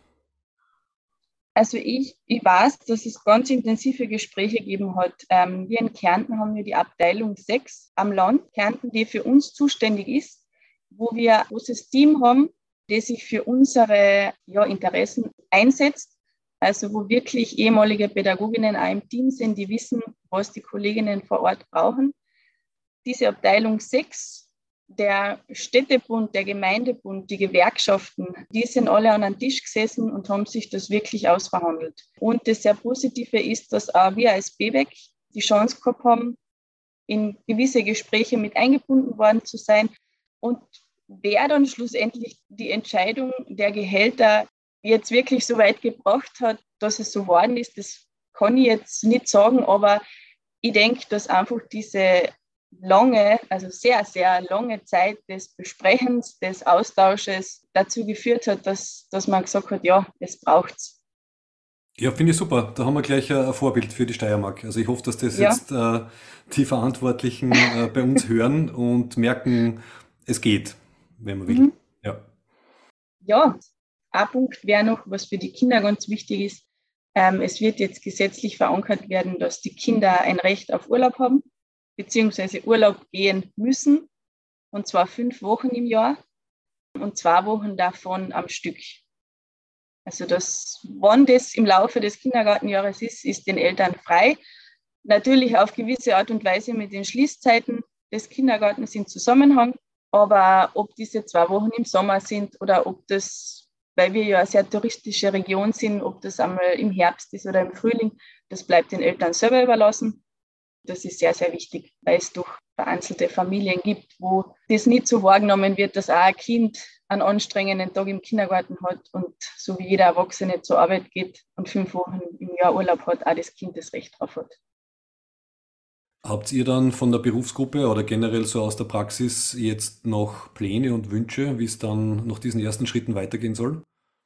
Also ich, ich weiß, dass es ganz intensive Gespräche gegeben hat. Ähm, wir in Kärnten haben wir die Abteilung sechs am Land, Kärnten, die für uns zuständig ist, wo wir ein großes Team haben, das sich für unsere ja, Interessen einsetzt. Also wo wirklich ehemalige Pädagoginnen auch im Team sind, die wissen, was die Kolleginnen vor Ort brauchen. Diese Abteilung sechs, der Städtebund, der Gemeindebund, die Gewerkschaften, die sind alle an einen Tisch gesessen und haben sich das wirklich ausverhandelt. Und das sehr Positive ist, dass auch wir als B W E C die Chance gehabt haben, in gewisse Gespräche mit eingebunden worden zu sein. Und wer dann schlussendlich die Entscheidung der Gehälter jetzt wirklich so weit gebracht hat, dass es so geworden ist, das kann ich jetzt nicht sagen, aber ich denke, dass einfach diese lange, also sehr, sehr lange Zeit des Besprechens, des Austausches dazu geführt hat, dass, dass man gesagt hat, ja, es braucht's. Ja, finde ich super. Da haben wir gleich ein Vorbild für die Steiermark. Also ich hoffe, dass das Ja. jetzt äh, die Verantwortlichen äh, bei uns hören und merken, es geht, wenn man will. Mhm. Ja. Ja, ein Punkt wäre noch, was für die Kinder ganz wichtig ist. Ähm, es wird jetzt gesetzlich verankert werden, dass die Kinder ein Recht auf Urlaub haben, beziehungsweise Urlaub gehen müssen, und zwar fünf Wochen im Jahr und zwei Wochen davon am Stück. Also das, wann das im Laufe des Kindergartenjahres ist, ist den Eltern frei. Natürlich auf gewisse Art und Weise mit den Schließzeiten des Kindergartens in Zusammenhang, aber ob diese zwei Wochen im Sommer sind oder ob das, weil wir ja eine sehr touristische Region sind, ob das einmal im Herbst ist oder im Frühling, das bleibt den Eltern selber überlassen. Das ist sehr, sehr wichtig, weil es doch vereinzelte Familien gibt, wo das nicht so wahrgenommen wird, dass auch ein Kind einen anstrengenden Tag im Kindergarten hat und so wie jeder Erwachsene zur Arbeit geht und fünf Wochen im Jahr Urlaub hat, auch das Kind das Recht drauf hat. Habt ihr dann von der Berufsgruppe oder generell so aus der Praxis jetzt noch Pläne und Wünsche, wie es dann nach diesen ersten Schritten weitergehen soll?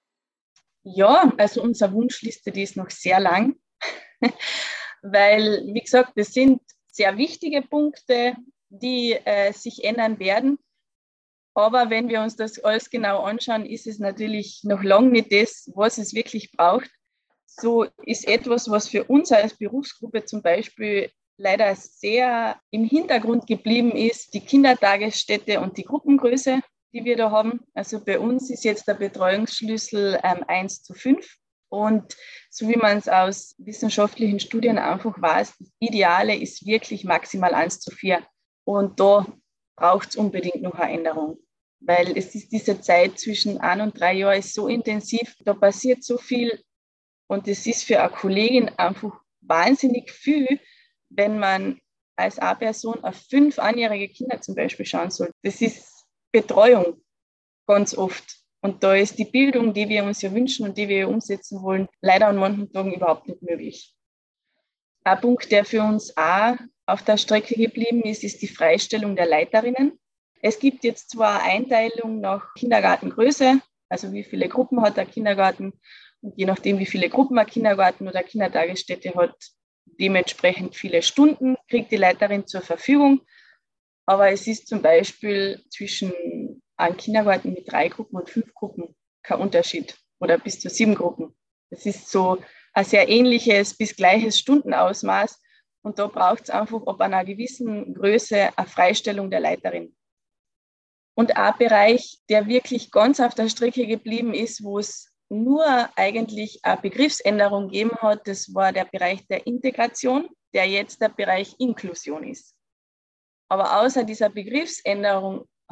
Ja, also unsere Wunschliste, die ist noch sehr lang, weil, wie gesagt, das sind sehr wichtige Punkte, die äh, sich ändern werden. Aber wenn wir uns das alles genau anschauen, ist es natürlich noch lange nicht das, was es wirklich braucht. So ist etwas, was für uns als Berufsgruppe zum Beispiel leider sehr im Hintergrund geblieben ist, die Kindertagesstätte und die Gruppengröße, die wir da haben. Also bei uns ist jetzt der Betreuungsschlüssel ähm, eins zu fünf. Und so wie man es aus wissenschaftlichen Studien einfach weiß, das Ideale ist wirklich maximal eins zu vier. Und da braucht es unbedingt noch eine Änderung. Weil es ist diese Zeit zwischen ein und drei Jahren ist so intensiv, da passiert so viel. Und es ist für eine Kollegin einfach wahnsinnig viel, wenn man als eine Person auf fünf einjährige Kinder zum Beispiel schauen soll. Das ist Betreuung ganz oft. Und da ist die Bildung, die wir uns ja wünschen und die wir ja umsetzen wollen, leider an manchen Tagen überhaupt nicht möglich. Ein Punkt, der für uns auch auf der Strecke geblieben ist, ist die Freistellung der Leiterinnen. Es gibt jetzt zwar eine Einteilung nach Kindergartengröße, also wie viele Gruppen hat der Kindergarten, und je nachdem, wie viele Gruppen ein Kindergarten oder Kindertagesstätte hat, dementsprechend viele Stunden kriegt die Leiterin zur Verfügung. Aber es ist zum Beispiel zwischen einem Kindergarten mit drei Gruppen und fünf Gruppen kein Unterschied oder bis zu sieben Gruppen. Das ist so ein sehr ähnliches bis gleiches Stundenausmaß. Und da braucht es einfach ab einer gewissen Größe eine Freistellung der Leiterin. Und ein Bereich, der wirklich ganz auf der Strecke geblieben ist, wo es nur eigentlich eine Begriffsänderung gegeben hat, das war der Bereich der Integration, der jetzt der Bereich Inklusion ist. Aber außer dieser Begriffsänderung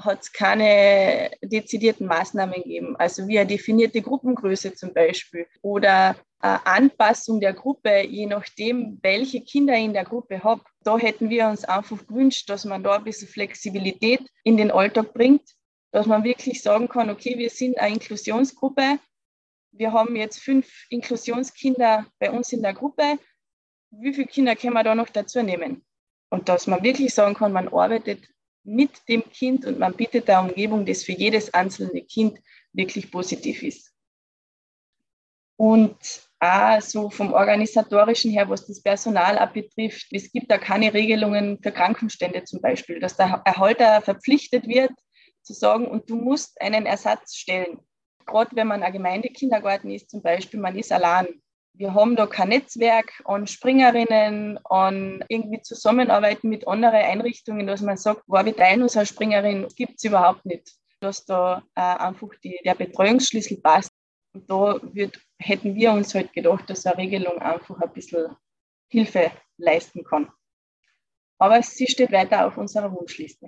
hat es keine dezidierten Maßnahmen gegeben, also wie eine definierte Gruppengröße zum Beispiel oder eine Anpassung der Gruppe, je nachdem, welche Kinder ich in der Gruppe habe. Da hätten wir uns einfach gewünscht, dass man da ein bisschen Flexibilität in den Alltag bringt, dass man wirklich sagen kann, okay, wir sind eine Inklusionsgruppe, wir haben jetzt fünf Inklusionskinder bei uns in der Gruppe, wie viele Kinder können wir da noch dazu nehmen? Und dass man wirklich sagen kann, man arbeitet mit dem Kind und man bietet eine Umgebung, das für jedes einzelne Kind wirklich positiv ist. Und auch so vom Organisatorischen her, was das Personal auch betrifft, es gibt da keine Regelungen für Krankenstände zum Beispiel, dass der Erhalter verpflichtet wird, zu sagen, und du musst einen Ersatz stellen. Gerade wenn man ein Gemeindekindergarten ist zum Beispiel, man ist allein. Wir haben da kein Netzwerk an Springerinnen, an irgendwie Zusammenarbeiten mit anderen Einrichtungen, dass man sagt, wow, wir teilen uns als Springerin, gibt es überhaupt nicht. Dass da äh, einfach die, der Betreuungsschlüssel passt. Und da wird, hätten wir uns halt gedacht, dass eine Regelung einfach ein bisschen Hilfe leisten kann. Aber sie steht weiter auf unserer Wunschliste.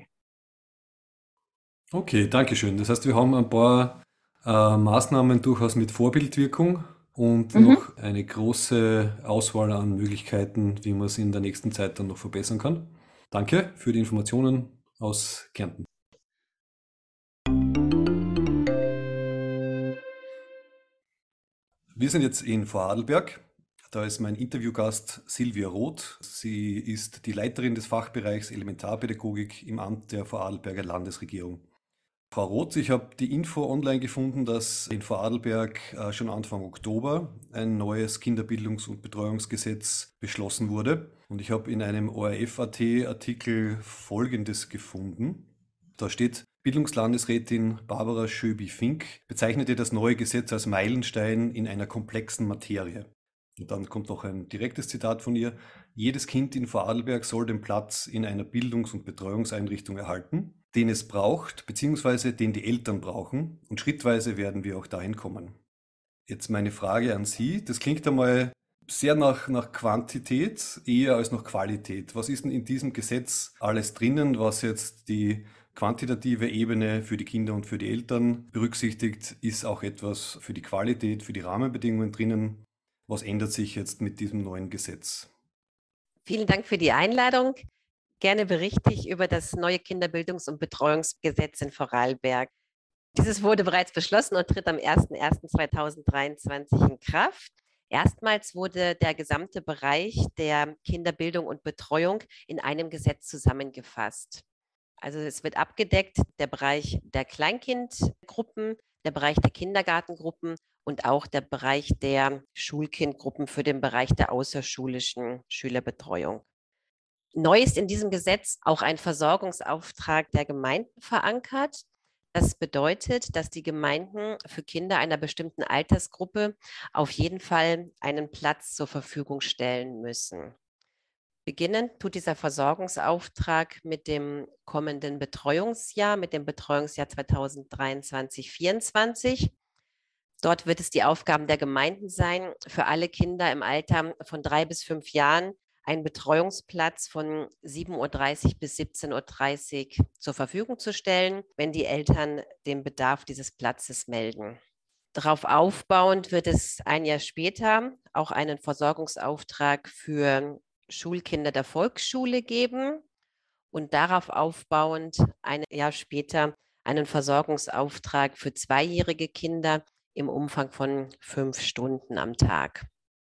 Okay, danke schön. Das heißt, wir haben ein paar äh, Maßnahmen durchaus mit Vorbildwirkung und Mhm. noch eine große Auswahl an Möglichkeiten, wie man es in der nächsten Zeit dann noch verbessern kann. Danke für die Informationen aus Kärnten. Wir sind jetzt in Vorarlberg. Da ist mein Interviewgast Silvia Roth. Sie ist die Leiterin des Fachbereichs Elementarpädagogik im Amt der Vorarlberger Landesregierung. Frau Roth, ich habe die Info online gefunden, dass in Vorarlberg äh, schon Anfang Oktober ein neues Kinderbildungs- und Betreuungsgesetz beschlossen wurde. Und ich habe in einem O R F-A T-Artikel Folgendes gefunden. Da steht, Bildungslandesrätin Barbara Schöbi-Fink bezeichnete das neue Gesetz als Meilenstein in einer komplexen Materie. Und dann kommt noch ein direktes Zitat von ihr. Jedes Kind in Vorarlberg soll den Platz in einer Bildungs- und Betreuungseinrichtung erhalten, den es braucht, beziehungsweise den die Eltern brauchen. Und schrittweise werden wir auch dahin kommen. Jetzt meine Frage an Sie. Das klingt einmal sehr nach, nach Quantität, eher als nach Qualität. Was ist denn in diesem Gesetz alles drinnen, was jetzt die quantitative Ebene für die Kinder und für die Eltern berücksichtigt? Ist auch etwas für die Qualität, für die Rahmenbedingungen drinnen? Was ändert sich jetzt mit diesem neuen Gesetz? Vielen Dank für die Einladung. Gerne berichte ich über das neue Kinderbildungs- und Betreuungsgesetz in Vorarlberg. Dieses wurde bereits beschlossen und tritt am erster erster zweitausenddreiundzwanzig in Kraft. Erstmals wurde der gesamte Bereich der Kinderbildung und Betreuung in einem Gesetz zusammengefasst. Also es wird abgedeckt der Bereich der Kleinkindgruppen, der Bereich der Kindergartengruppen und auch der Bereich der Schulkindgruppen für den Bereich der außerschulischen Schülerbetreuung. Neu ist in diesem Gesetz auch ein Versorgungsauftrag der Gemeinden verankert. Das bedeutet, dass die Gemeinden für Kinder einer bestimmten Altersgruppe auf jeden Fall einen Platz zur Verfügung stellen müssen. Beginnen tut dieser Versorgungsauftrag mit dem kommenden Betreuungsjahr, mit dem Betreuungsjahr zweitausenddreiundzwanzig vierundzwanzig. Dort wird es die Aufgaben der Gemeinden sein, für alle Kinder im Alter von drei bis fünf Jahren einen Betreuungsplatz von sieben Uhr dreißig bis siebzehn Uhr dreißig zur Verfügung zu stellen, wenn die Eltern den Bedarf dieses Platzes melden. Darauf aufbauend wird es ein Jahr später auch einen Versorgungsauftrag für Schulkinder der Volksschule geben und darauf aufbauend ein Jahr später einen Versorgungsauftrag für zweijährige Kinder im Umfang von fünf Stunden am Tag.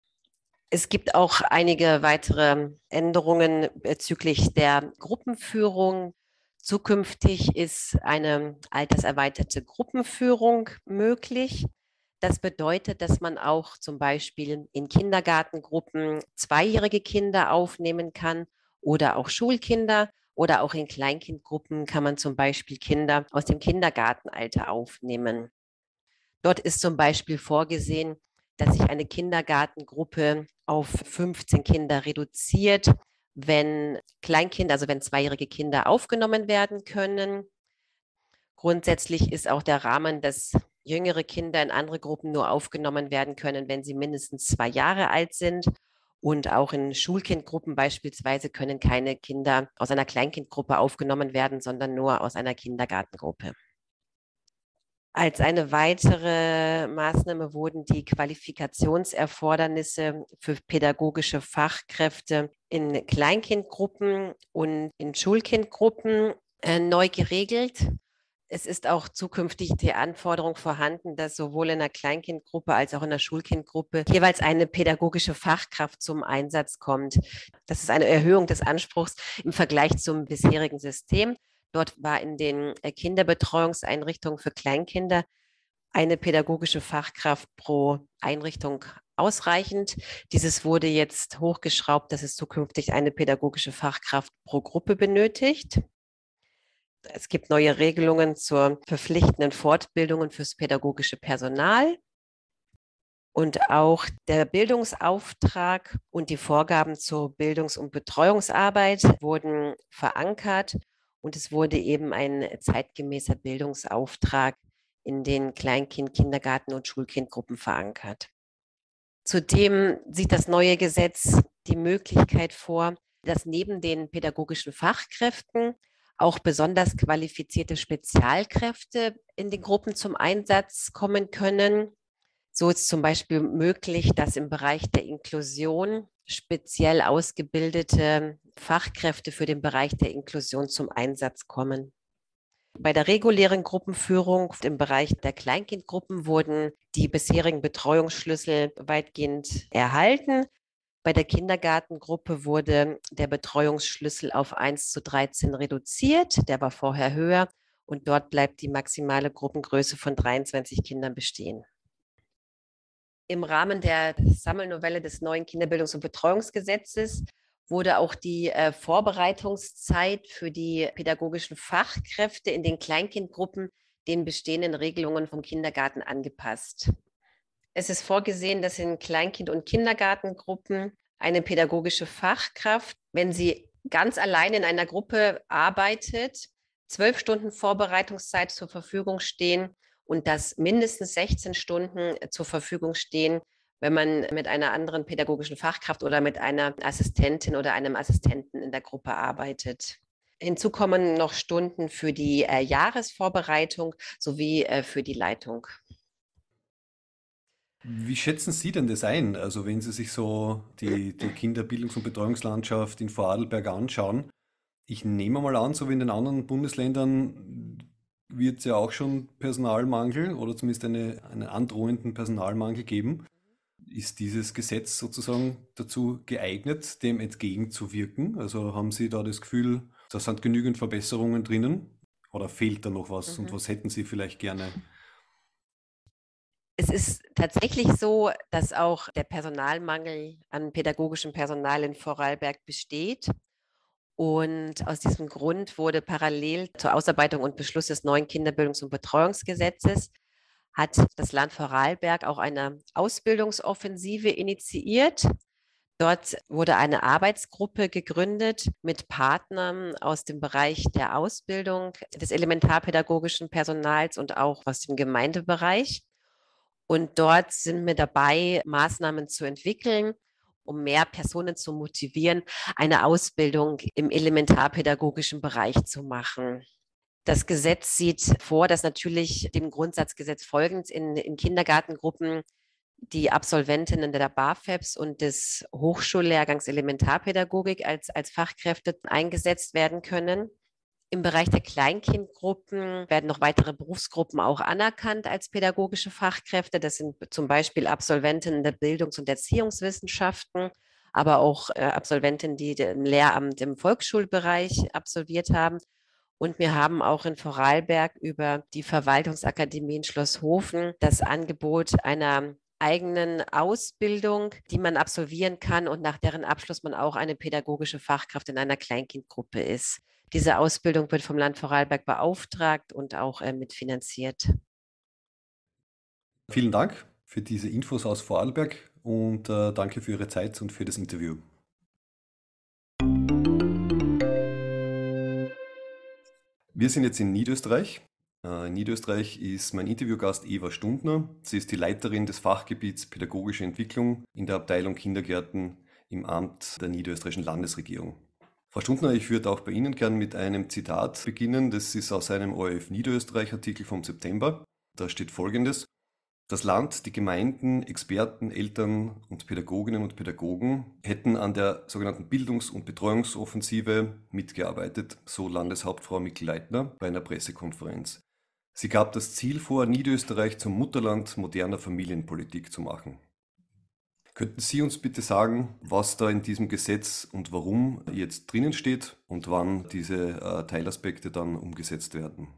Es gibt auch einige weitere Änderungen bezüglich der Gruppenführung. Zukünftig ist eine alterserweiterte Gruppenführung möglich. Das bedeutet, dass man auch zum Beispiel in Kindergartengruppen zweijährige Kinder aufnehmen kann oder auch Schulkinder oder auch in Kleinkindgruppen kann man zum Beispiel Kinder aus dem Kindergartenalter aufnehmen. Dort ist zum Beispiel vorgesehen, dass sich eine Kindergartengruppe auf fünfzehn Kinder reduziert, wenn Kleinkinder, also wenn zweijährige Kinder aufgenommen werden können. Grundsätzlich ist auch der Rahmen, dass jüngere Kinder in andere Gruppen nur aufgenommen werden können, wenn sie mindestens zwei Jahre alt sind. Und auch in Schulkindgruppen beispielsweise können keine Kinder aus einer Kleinkindgruppe aufgenommen werden, sondern nur aus einer Kindergartengruppe. Als eine weitere Maßnahme wurden die Qualifikationserfordernisse für pädagogische Fachkräfte in Kleinkindgruppen und in Schulkindgruppen äh, neu geregelt. Es ist auch zukünftig die Anforderung vorhanden, dass sowohl in der Kleinkindgruppe als auch in der Schulkindgruppe jeweils eine pädagogische Fachkraft zum Einsatz kommt. Das ist eine Erhöhung des Anspruchs im Vergleich zum bisherigen System. Dort war in den Kinderbetreuungseinrichtungen für Kleinkinder eine pädagogische Fachkraft pro Einrichtung ausreichend. Dieses wurde jetzt hochgeschraubt, dass es zukünftig eine pädagogische Fachkraft pro Gruppe benötigt. Es gibt neue Regelungen zur verpflichtenden Fortbildungen fürs pädagogische Personal. Und auch der Bildungsauftrag und die Vorgaben zur Bildungs- und Betreuungsarbeit wurden verankert. Und es wurde eben ein zeitgemäßer Bildungsauftrag in den Kleinkind-, Kindergarten- und Schulkindgruppen verankert. Zudem sieht das neue Gesetz die Möglichkeit vor, dass neben den pädagogischen Fachkräften auch besonders qualifizierte Spezialkräfte in den Gruppen zum Einsatz kommen können. So ist zum Beispiel möglich, dass im Bereich der Inklusion speziell ausgebildete Fachkräfte für den Bereich der Inklusion zum Einsatz kommen. Bei der regulären Gruppenführung im Bereich der Kleinkindgruppen wurden die bisherigen Betreuungsschlüssel weitgehend erhalten. Bei der Kindergartengruppe wurde der Betreuungsschlüssel auf eins zu dreizehn reduziert. Der war vorher höher und dort bleibt die maximale Gruppengröße von dreiundzwanzig Kindern bestehen. Im Rahmen der Sammelnovelle des neuen Kinderbildungs- und Betreuungsgesetzes wurde auch die äh, Vorbereitungszeit für die pädagogischen Fachkräfte in den Kleinkindgruppen den bestehenden Regelungen vom Kindergarten angepasst. Es ist vorgesehen, dass in Kleinkind- und Kindergartengruppen eine pädagogische Fachkraft, wenn sie ganz allein in einer Gruppe arbeitet, zwölf Stunden Vorbereitungszeit zur Verfügung stehen und dass mindestens sechzehn Stunden zur Verfügung stehen, wenn man mit einer anderen pädagogischen Fachkraft oder mit einer Assistentin oder einem Assistenten in der Gruppe arbeitet. Hinzu kommen noch Stunden für die äh, Jahresvorbereitung sowie äh, für die Leitung. Wie schätzen Sie denn das ein? Also wenn Sie sich so die, die Kinderbildungs- und Betreuungslandschaft in Vorarlberg anschauen, ich nehme mal an, so wie in den anderen Bundesländern wird es ja auch schon Personalmangel oder zumindest eine, einen androhenden Personalmangel geben. Ist dieses Gesetz sozusagen dazu geeignet, dem entgegenzuwirken? Also haben Sie da das Gefühl, da sind genügend Verbesserungen drinnen? Oder fehlt da noch was? Mhm. Und was hätten Sie vielleicht gerne? Es ist tatsächlich so, dass auch der Personalmangel an pädagogischem Personal in Vorarlberg besteht. Und aus diesem Grund wurde parallel zur Ausarbeitung und Beschluss des neuen Kinderbildungs- und Betreuungsgesetzes hat das Land Vorarlberg auch eine Ausbildungsoffensive initiiert. Dort wurde eine Arbeitsgruppe gegründet mit Partnern aus dem Bereich der Ausbildung des elementarpädagogischen Personals und auch aus dem Gemeindebereich. Und dort sind wir dabei, Maßnahmen zu entwickeln, um mehr Personen zu motivieren, eine Ausbildung im elementarpädagogischen Bereich zu machen. Das Gesetz sieht vor, dass natürlich dem Grundsatzgesetz folgend in, in Kindergartengruppen die Absolventinnen der BAföBs und des Hochschullehrgangs Elementarpädagogik als, als Fachkräfte eingesetzt werden können. Im Bereich der Kleinkindgruppen werden noch weitere Berufsgruppen auch anerkannt als pädagogische Fachkräfte. Das sind zum Beispiel Absolventinnen der Bildungs- und Erziehungswissenschaften, aber auch äh, Absolventinnen, die ein Lehramt im Volksschulbereich absolviert haben. Und wir haben auch in Vorarlberg über die Verwaltungsakademie in Schlosshofen das Angebot einer eigenen Ausbildung, die man absolvieren kann und nach deren Abschluss man auch eine pädagogische Fachkraft in einer Kleinkindgruppe ist. Diese Ausbildung wird vom Land Vorarlberg beauftragt und auch äh, mitfinanziert. Vielen Dank für diese Infos aus Vorarlberg und äh, danke für Ihre Zeit und für das Interview. Wir sind jetzt in Niederösterreich. In Niederösterreich ist mein Interviewgast Eva Stundner. Sie ist die Leiterin des Fachgebiets Pädagogische Entwicklung in der Abteilung Kindergärten im Amt der niederösterreichischen Landesregierung. Frau Stundner, ich würde auch bei Ihnen gern mit einem Zitat beginnen. Das ist aus einem O R F Niederösterreich-Artikel vom September. Da steht Folgendes: Das Land, die Gemeinden, Experten, Eltern und Pädagoginnen und Pädagogen hätten an der sogenannten Bildungs- und Betreuungsoffensive mitgearbeitet, so Landeshauptfrau Mikl-Leitner bei einer Pressekonferenz. Sie gab das Ziel vor, Niederösterreich zum Mutterland moderner Familienpolitik zu machen. Könnten Sie uns bitte sagen, was da in diesem Gesetz und warum jetzt drinnen steht und wann diese äh, Teilaspekte dann umgesetzt werden?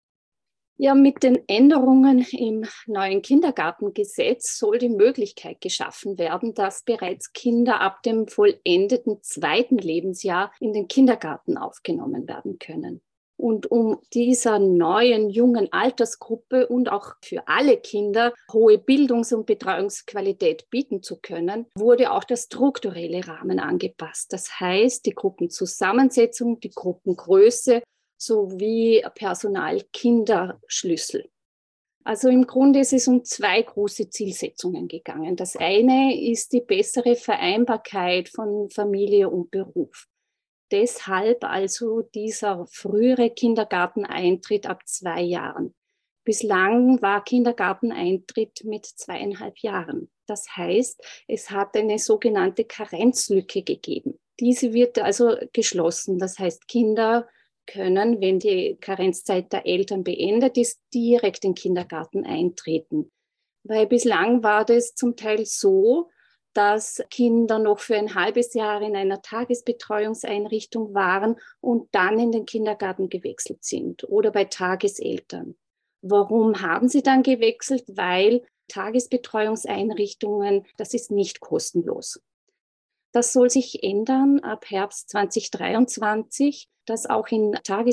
Ja, mit den Änderungen im neuen Kindergartengesetz soll die Möglichkeit geschaffen werden, dass bereits Kinder ab dem vollendeten zweiten Lebensjahr in den Kindergarten aufgenommen werden können. Und um dieser neuen, jungen Altersgruppe und auch für alle Kinder hohe Bildungs- und Betreuungsqualität bieten zu können, wurde auch der strukturelle Rahmen angepasst. Das heißt, die Gruppenzusammensetzung, die Gruppengröße sowie Personal-Kinderschlüssel. Also im Grunde ist es um zwei große Zielsetzungen gegangen. Das eine ist die bessere Vereinbarkeit von Familie und Beruf. Deshalb also dieser frühere Kindergarteneintritt ab zwei Jahren. Bislang war Kindergarteneintritt mit zweieinhalb Jahren. Das heißt, es hat eine sogenannte Karenzlücke gegeben. Diese wird also geschlossen. Das heißt, Kinder können, wenn die Karenzzeit der Eltern beendet ist, direkt in den Kindergarten eintreten. Weil bislang war das zum Teil so, dass Kinder noch für ein halbes Jahr in einer Tagesbetreuungseinrichtung waren und dann in den Kindergarten gewechselt sind oder bei Tageseltern. Warum haben sie dann gewechselt? Weil Tagesbetreuungseinrichtungen, das ist nicht kostenlos. Das soll sich ändern ab Herbst zwanzig dreiundzwanzig, dass auch in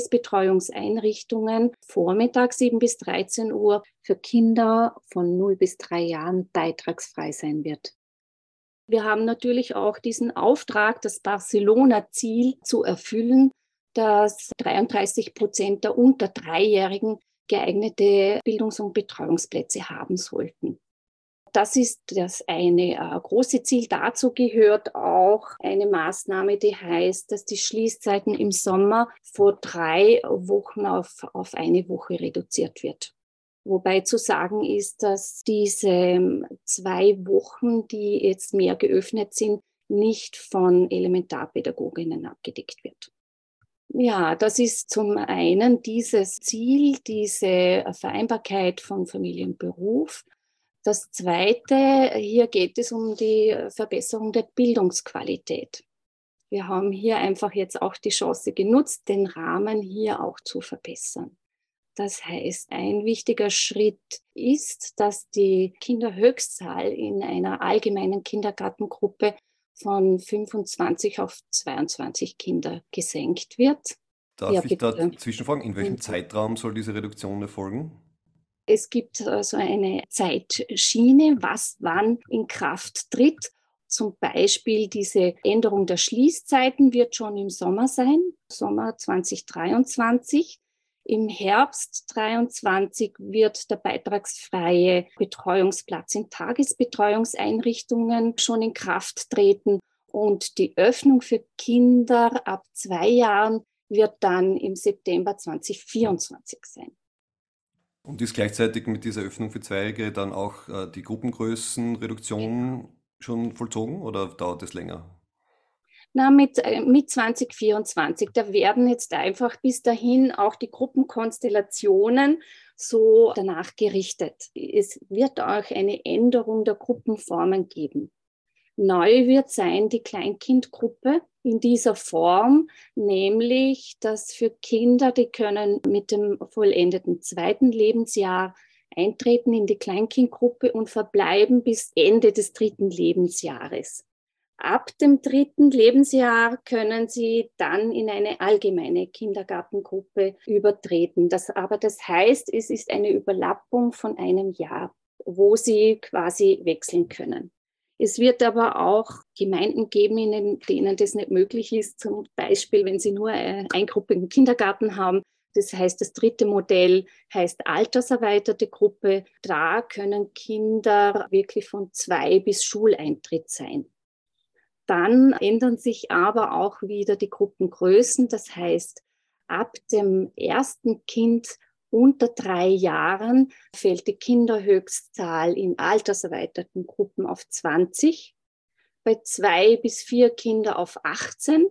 Tagesbetreuungseinrichtungen vormittags sieben bis dreizehn Uhr für Kinder von null bis drei Jahren beitragsfrei sein wird. Wir haben natürlich auch diesen Auftrag, das Barcelona-Ziel zu erfüllen, dass dreiunddreißig Prozent der unter Dreijährigen geeignete Bildungs- und Betreuungsplätze haben sollten. Das ist das eine äh, große Ziel. Dazu gehört auch eine Maßnahme, die heißt, dass die Schließzeiten im Sommer vor drei Wochen auf, auf eine Woche reduziert wird. Wobei zu sagen ist, dass diese zwei Wochen, die jetzt mehr geöffnet sind, nicht von Elementarpädagoginnen abgedeckt wird. Ja, das ist zum einen dieses Ziel, diese Vereinbarkeit von Familie und Beruf. Das Zweite, hier geht es um die Verbesserung der Bildungsqualität. Wir haben hier einfach jetzt auch die Chance genutzt, den Rahmen hier auch zu verbessern. Das heißt, ein wichtiger Schritt ist, dass die Kinderhöchstzahl in einer allgemeinen Kindergartengruppe von fünfundzwanzig auf zweiundzwanzig Kinder gesenkt wird. Darf ja, ich da bitte. zwischenfragen, in welchem Mhm. Zeitraum soll diese Reduktion erfolgen? Es gibt also eine Zeitschiene, was wann in Kraft tritt. Zum Beispiel diese Änderung der Schließzeiten wird schon im Sommer sein, Sommer zwanzig dreiundzwanzig. Im Herbst dreiundzwanzig wird der beitragsfreie Betreuungsplatz in Tagesbetreuungseinrichtungen schon in Kraft treten und die Öffnung für Kinder ab zwei Jahren wird dann im September zwanzig vierundzwanzig sein. Und ist gleichzeitig mit dieser Öffnung für Zweijährige dann auch äh, die Gruppengrößenreduktion schon vollzogen oder dauert es länger? Na, mit, mit zwanzig vierundzwanzig, da werden jetzt einfach bis dahin auch die Gruppenkonstellationen so danach gerichtet. Es wird auch eine Änderung der Gruppenformen geben. Neu wird sein die Kleinkindgruppe in dieser Form, nämlich, dass für Kinder, die können mit dem vollendeten zweiten Lebensjahr eintreten in die Kleinkindgruppe und verbleiben bis Ende des dritten Lebensjahres. Ab dem dritten Lebensjahr können sie dann in eine allgemeine Kindergartengruppe übertreten. Das, aber das heißt, es ist eine Überlappung von einem Jahr, wo sie quasi wechseln können. Es wird aber auch Gemeinden geben, in denen das nicht möglich ist. Zum Beispiel, wenn sie nur eingruppigen Kindergarten haben. Das heißt, das dritte Modell heißt alterserweiterte Gruppe. Da können Kinder wirklich von zwei bis Schuleintritt sein. Dann ändern sich aber auch wieder die Gruppengrößen. Das heißt, ab dem ersten Kind unter drei Jahren fällt die Kinderhöchstzahl in alterserweiterten Gruppen auf zwanzig, bei zwei bis vier Kinder auf achtzehn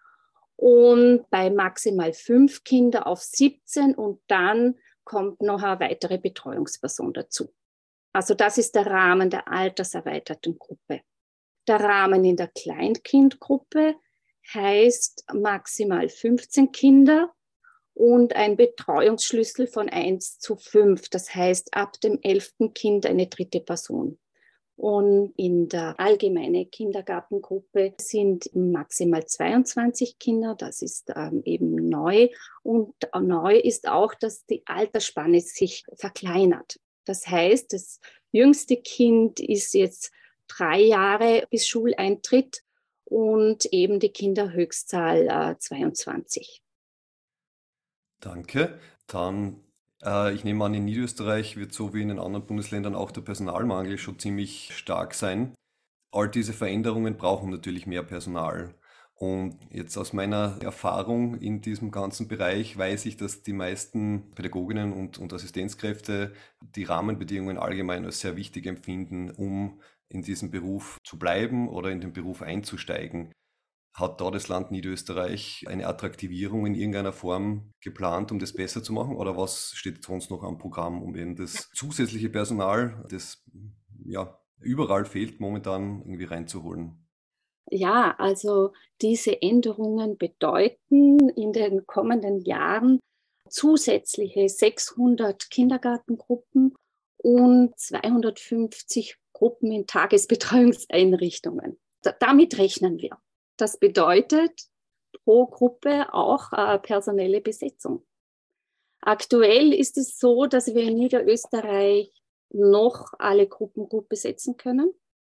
und bei maximal fünf Kinder auf siebzehn und dann kommt noch eine weitere Betreuungsperson dazu. Also das ist der Rahmen der alterserweiterten Gruppe. Der Rahmen in der Kleinkindgruppe heißt maximal fünfzehn Kinder und ein Betreuungsschlüssel von eins zu fünf. Das heißt, ab dem elften Kind eine dritte Person. Und in der allgemeinen Kindergartengruppe sind maximal zweiundzwanzig Kinder. Das ist ähm, eben neu. Und neu ist auch, dass die Altersspanne sich verkleinert. Das heißt, das jüngste Kind ist jetzt drei Jahre bis Schuleintritt und eben die Kinderhöchstzahl äh, zweiundzwanzig. Danke. Dann, äh, ich nehme an, in Niederösterreich wird so wie in den anderen Bundesländern auch der Personalmangel schon ziemlich stark sein. All diese Veränderungen brauchen natürlich mehr Personal. Und jetzt aus meiner Erfahrung in diesem ganzen Bereich weiß ich, dass die meisten Pädagoginnen und, und Assistenzkräfte die Rahmenbedingungen allgemein als sehr wichtig empfinden, um in diesem Beruf zu bleiben oder in den Beruf einzusteigen. Hat da das Land Niederösterreich eine Attraktivierung in irgendeiner Form geplant, um das besser zu machen? Oder was steht sonst noch am Programm, um eben das zusätzliche Personal, das ja überall fehlt, momentan irgendwie reinzuholen? Ja, also diese Änderungen bedeuten in den kommenden Jahren zusätzliche sechshundert Kindergartengruppen und zweihundertfünfzig Gruppen in Tagesbetreuungseinrichtungen. Da, damit rechnen wir. Das bedeutet pro Gruppe auch äh, personelle Besetzung. Aktuell ist es so, dass wir in Niederösterreich noch alle Gruppen gut besetzen können.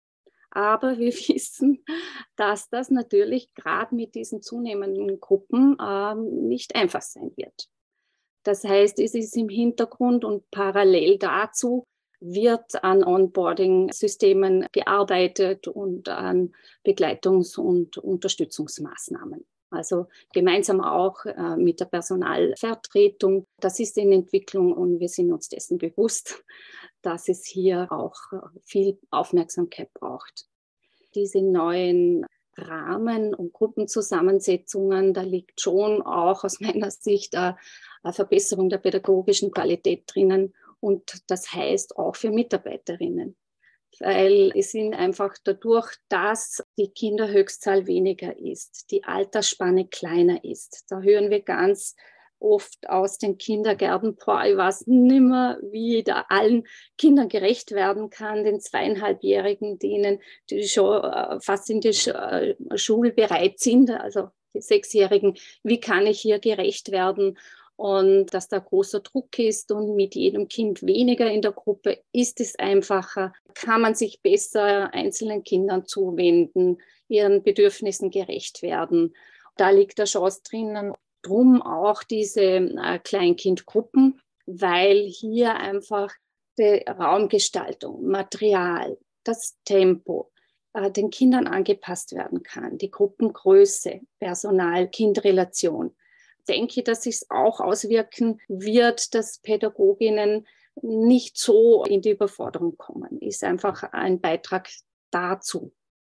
Aber wir wissen, dass das natürlich gerade mit diesen zunehmenden Gruppen ähm, nicht einfach sein wird. Das heißt, es ist im Hintergrund und parallel dazu wird an Onboarding-Systemen gearbeitet und an Begleitungs- und Unterstützungsmaßnahmen. Also gemeinsam auch äh, mit der Personalvertretung. Das ist in Entwicklung und wir sind uns dessen bewusst, dass es hier auch viel Aufmerksamkeit braucht. Diese neuen Rahmen- und Gruppenzusammensetzungen, da liegt schon auch aus meiner Sicht eine Verbesserung der pädagogischen Qualität drinnen und das heißt auch für Mitarbeiterinnen. Weil es sind einfach dadurch, dass die Kinderhöchstzahl weniger ist, die Altersspanne kleiner ist. Da hören wir ganz oft aus den Kindergärten, boah, ich weiß nimmer, wie ich da allen Kindern gerecht werden kann, den zweieinhalbjährigen, denen, die schon äh, fast in die Sch äh, Schule bereit sind, also die Sechsjährigen, wie kann ich hier gerecht werden? Und dass da großer Druck ist und mit jedem Kind weniger in der Gruppe ist es einfacher, kann man sich besser einzelnen Kindern zuwenden, ihren Bedürfnissen gerecht werden. Da liegt eine Chance drinnen. Drum auch diese äh, Kleinkindgruppen, weil hier einfach die Raumgestaltung, Material, das Tempo äh, den Kindern angepasst werden kann, die Gruppengröße, Personal-Kind-Relation. Ich denke, dass sich auch auswirken wird, dass Pädagoginnen nicht so in die Überforderung kommen. Ist einfach ein Beitrag dazu.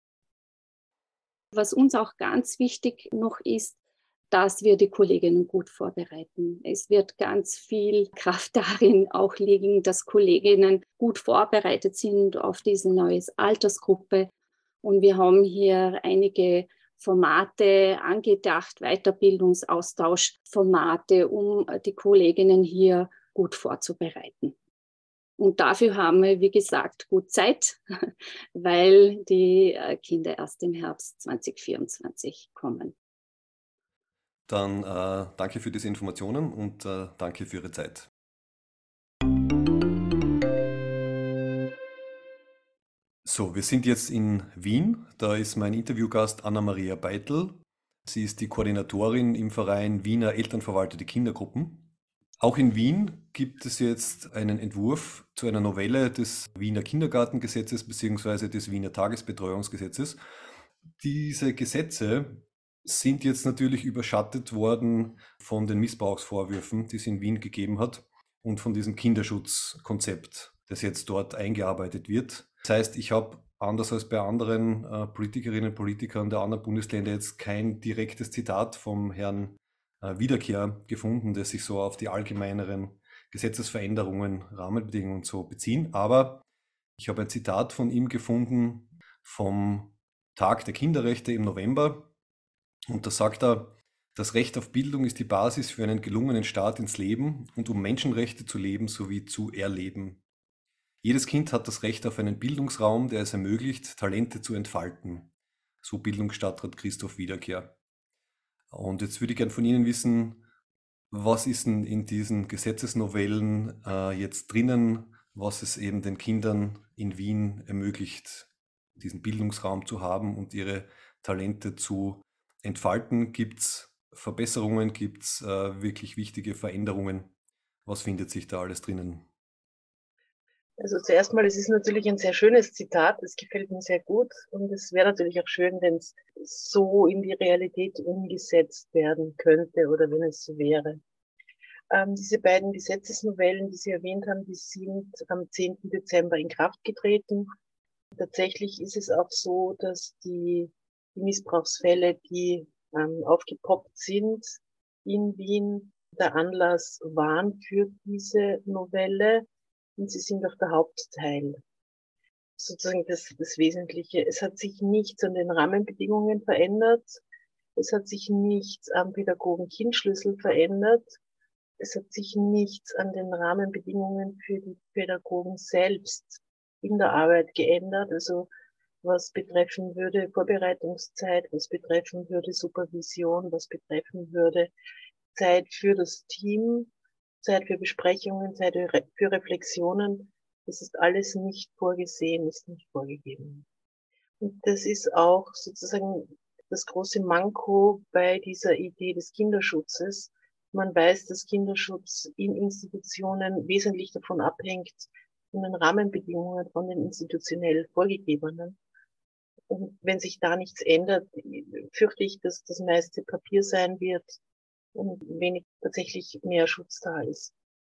Was uns auch ganz wichtig noch ist, dass wir die Kolleginnen gut vorbereiten. Es wird ganz viel Kraft darin auch liegen, dass Kolleginnen gut vorbereitet sind auf diese neue Altersgruppe. Und wir haben hier einige Formate angedacht, Weiterbildungsaustauschformate, um die Kolleginnen hier gut vorzubereiten. Und dafür haben wir, wie gesagt, gut Zeit, weil die Kinder erst im Herbst zwanzig vierundzwanzig kommen. Dann äh, danke für diese Informationen und äh, danke für Ihre Zeit. So, wir sind jetzt in Wien. Da ist mein Interviewgast Anna-Maria Beitel. Sie ist die Koordinatorin im Verein Wiener Elternverwaltete Kindergruppen. Auch in Wien gibt es jetzt einen Entwurf zu einer Novelle des Wiener Kindergartengesetzes bzw. des Wiener Tagesbetreuungsgesetzes. Diese Gesetze sind jetzt natürlich überschattet worden von den Missbrauchsvorwürfen, die es in Wien gegeben hat und von diesem Kinderschutzkonzept, das jetzt dort eingearbeitet wird. Das heißt, ich habe anders als bei anderen äh, Politikerinnen und Politikern der anderen Bundesländer jetzt kein direktes Zitat vom Herrn äh, Wiederkehr gefunden, das sich so auf die allgemeineren Gesetzesveränderungen, Rahmenbedingungen und so beziehen. Aber ich habe ein Zitat von ihm gefunden vom Tag der Kinderrechte im November. Und da sagt er, das Recht auf Bildung ist die Basis für einen gelungenen Start ins Leben und um Menschenrechte zu leben sowie zu erleben. Jedes Kind hat das Recht auf einen Bildungsraum, der es ermöglicht, Talente zu entfalten. So Bildungsstadtrat Christoph Wiederkehr. Und jetzt würde ich gerne von Ihnen wissen, was ist denn in diesen Gesetzesnovellen äh, jetzt drinnen, was es eben den Kindern in Wien ermöglicht, diesen Bildungsraum zu haben und ihre Talente zu entfalten? Gibt es Verbesserungen? Gibt es äh, wirklich wichtige Veränderungen? Was findet sich da alles drinnen? Also zuerst mal, es ist natürlich ein sehr schönes Zitat, es gefällt mir sehr gut und es wäre natürlich auch schön, wenn es so in die Realität umgesetzt werden könnte oder wenn es so wäre. Ähm, diese beiden Gesetzesnovellen, die Sie erwähnt haben, die sind am zehnten Dezember in Kraft getreten. Tatsächlich ist es auch so, dass die, die Missbrauchsfälle, die ähm, aufgepoppt sind in Wien, der Anlass waren für diese Novelle. Und sie sind auch der Hauptteil, sozusagen das, das Wesentliche. Es hat sich nichts an den Rahmenbedingungen verändert. Es hat sich nichts am Pädagogen-Kind-Schlüssel verändert. Es hat sich nichts an den Rahmenbedingungen für die Pädagogen selbst in der Arbeit geändert. Also was betreffen würde Vorbereitungszeit, was betreffen würde Supervision, was betreffen würde Zeit für das Team, Zeit für Besprechungen, Zeit für Reflexionen, das ist alles nicht vorgesehen, ist nicht vorgegeben. Und das ist auch sozusagen das große Manko bei dieser Idee des Kinderschutzes. Man weiß, dass Kinderschutz in Institutionen wesentlich davon abhängt, von den Rahmenbedingungen, von den institutionell vorgegebenen. Und wenn sich da nichts ändert, fürchte ich, dass das meiste Papier sein wird und wenig tatsächlich mehr Schutz da ist.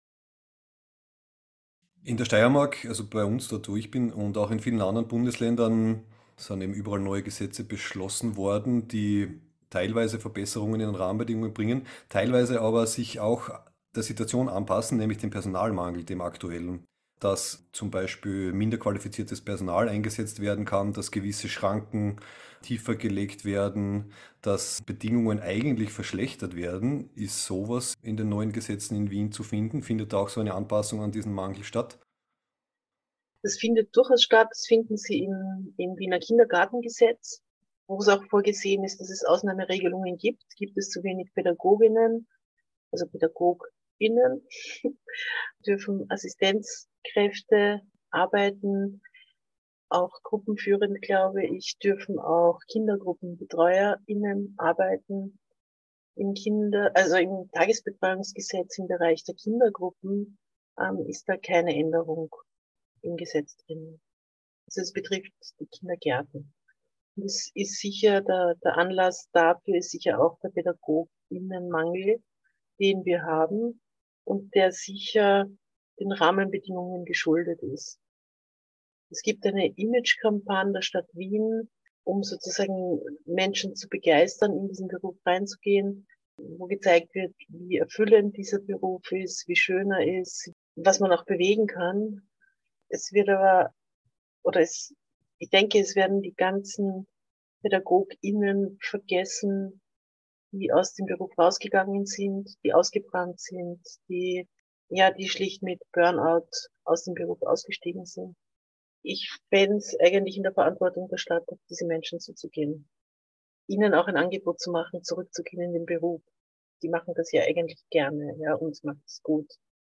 In der Steiermark, also bei uns, dort wo ich bin, und auch in vielen anderen Bundesländern sind eben überall neue Gesetze beschlossen worden, die teilweise Verbesserungen in den Rahmenbedingungen bringen, teilweise aber sich auch der Situation anpassen, nämlich dem Personalmangel, dem aktuellen. Dass zum Beispiel minder qualifiziertes Personal eingesetzt werden kann, dass gewisse Schranken tiefer gelegt werden, dass Bedingungen eigentlich verschlechtert werden. Ist sowas in den neuen Gesetzen in Wien zu finden? Findet da auch so eine Anpassung an diesen Mangel statt? Das findet durchaus statt. Das finden Sie im, im Wiener Kindergartengesetz, wo es auch vorgesehen ist, dass es Ausnahmeregelungen gibt. Gibt es zu wenig Pädagoginnen, also PädagogInnen, dürfen Assistenzkräfte arbeiten, auch gruppenführend, glaube ich, dürfen auch KindergruppenbetreuerInnen arbeiten. Im Kinder, also im Tagesbetreuungsgesetz im Bereich der Kindergruppen ähm, ist da keine Änderung im Gesetz drin. Also es betrifft die Kindergärten. Das ist sicher, der, der Anlass dafür ist sicher auch der PädagogInnenmangel, den wir haben und der sicher den Rahmenbedingungen geschuldet ist. Es gibt eine Imagekampagne der Stadt Wien, um sozusagen Menschen zu begeistern, in diesen Beruf reinzugehen, wo gezeigt wird, wie erfüllend dieser Beruf ist, wie schön er ist, was man auch bewegen kann. Es wird aber, oder es, ich denke, es werden die ganzen PädagogInnen vergessen, die aus dem Beruf rausgegangen sind, die ausgebrannt sind, die, ja, die schlicht mit Burnout aus dem Beruf ausgestiegen sind. Ich fände es eigentlich in der Verantwortung der Stadt, auf diese Menschen zuzugehen. Ihnen auch ein Angebot zu machen, zurückzugehen in den Beruf. Die machen das ja eigentlich gerne, ja, und macht es gut.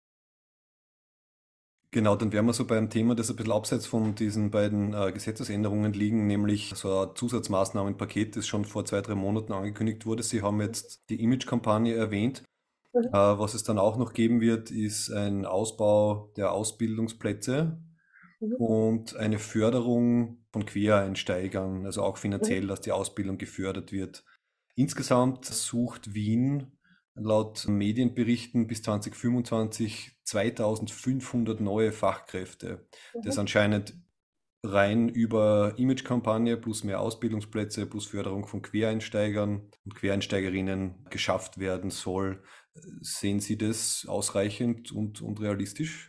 Genau, dann wären wir so beim Thema, das ein bisschen abseits von diesen beiden äh, Gesetzesänderungen liegen, nämlich so ein Zusatzmaßnahmenpaket, das schon vor zwei, drei Monaten angekündigt wurde. Sie haben jetzt die Image-Kampagne erwähnt. Mhm. Äh, was es dann auch noch geben wird, ist ein Ausbau der Ausbildungsplätze. Mhm. und eine Förderung von Quereinsteigern, also auch finanziell, Mhm. dass die Ausbildung gefördert wird. Insgesamt sucht Wien laut Medienberichten bis zwanzig fünfundzwanzig zweitausendfünfhundert neue Fachkräfte. Das Mhm. anscheinend rein über Imagekampagne plus mehr Ausbildungsplätze plus Förderung von Quereinsteigern und Quereinsteigerinnen geschafft werden soll. Sehen Sie das ausreichend und, und realistisch?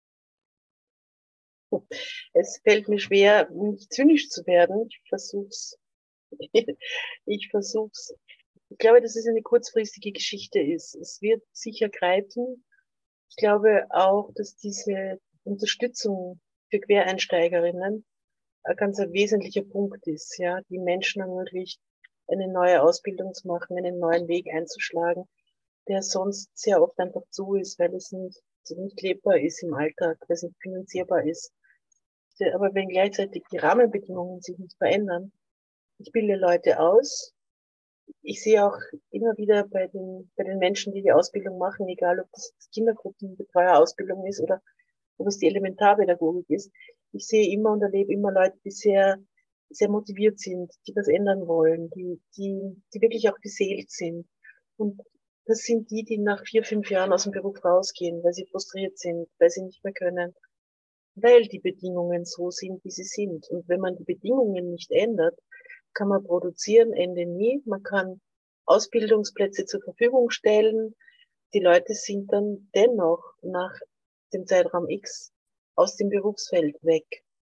Es fällt mir schwer, nicht zynisch zu werden. Ich versuch's. Ich versuch's. Ich glaube, dass es eine kurzfristige Geschichte ist. Es wird sicher greifen. Ich glaube auch, dass diese Unterstützung für Quereinsteigerinnen ein ganz ein wesentlicher Punkt ist, ja, die Menschen ermöglicht, eine neue Ausbildung zu machen, einen neuen Weg einzuschlagen, der sonst sehr oft einfach zu ist, weil es nicht, nicht lebbar ist im Alltag, weil es nicht finanzierbar ist. Aber wenn gleichzeitig die Rahmenbedingungen sich nicht verändern, ich bilde Leute aus. Ich sehe auch immer wieder bei den, bei den Menschen, die die Ausbildung machen, egal ob das Kindergruppenbetreuerausbildung ist oder ob es die Elementarpädagogik ist, ich sehe immer und erlebe immer Leute, die sehr, sehr motiviert sind, die was ändern wollen, die, die, die wirklich auch beseelt sind. Und das sind die, die nach vier, fünf Jahren aus dem Beruf rausgehen, weil sie frustriert sind, weil sie nicht mehr können, weil die Bedingungen so sind, wie sie sind. Und wenn man die Bedingungen nicht ändert, kann man produzieren, Ende nie. Man kann Ausbildungsplätze zur Verfügung stellen. Die Leute sind dann dennoch nach dem Zeitraum X aus dem Berufsfeld weg.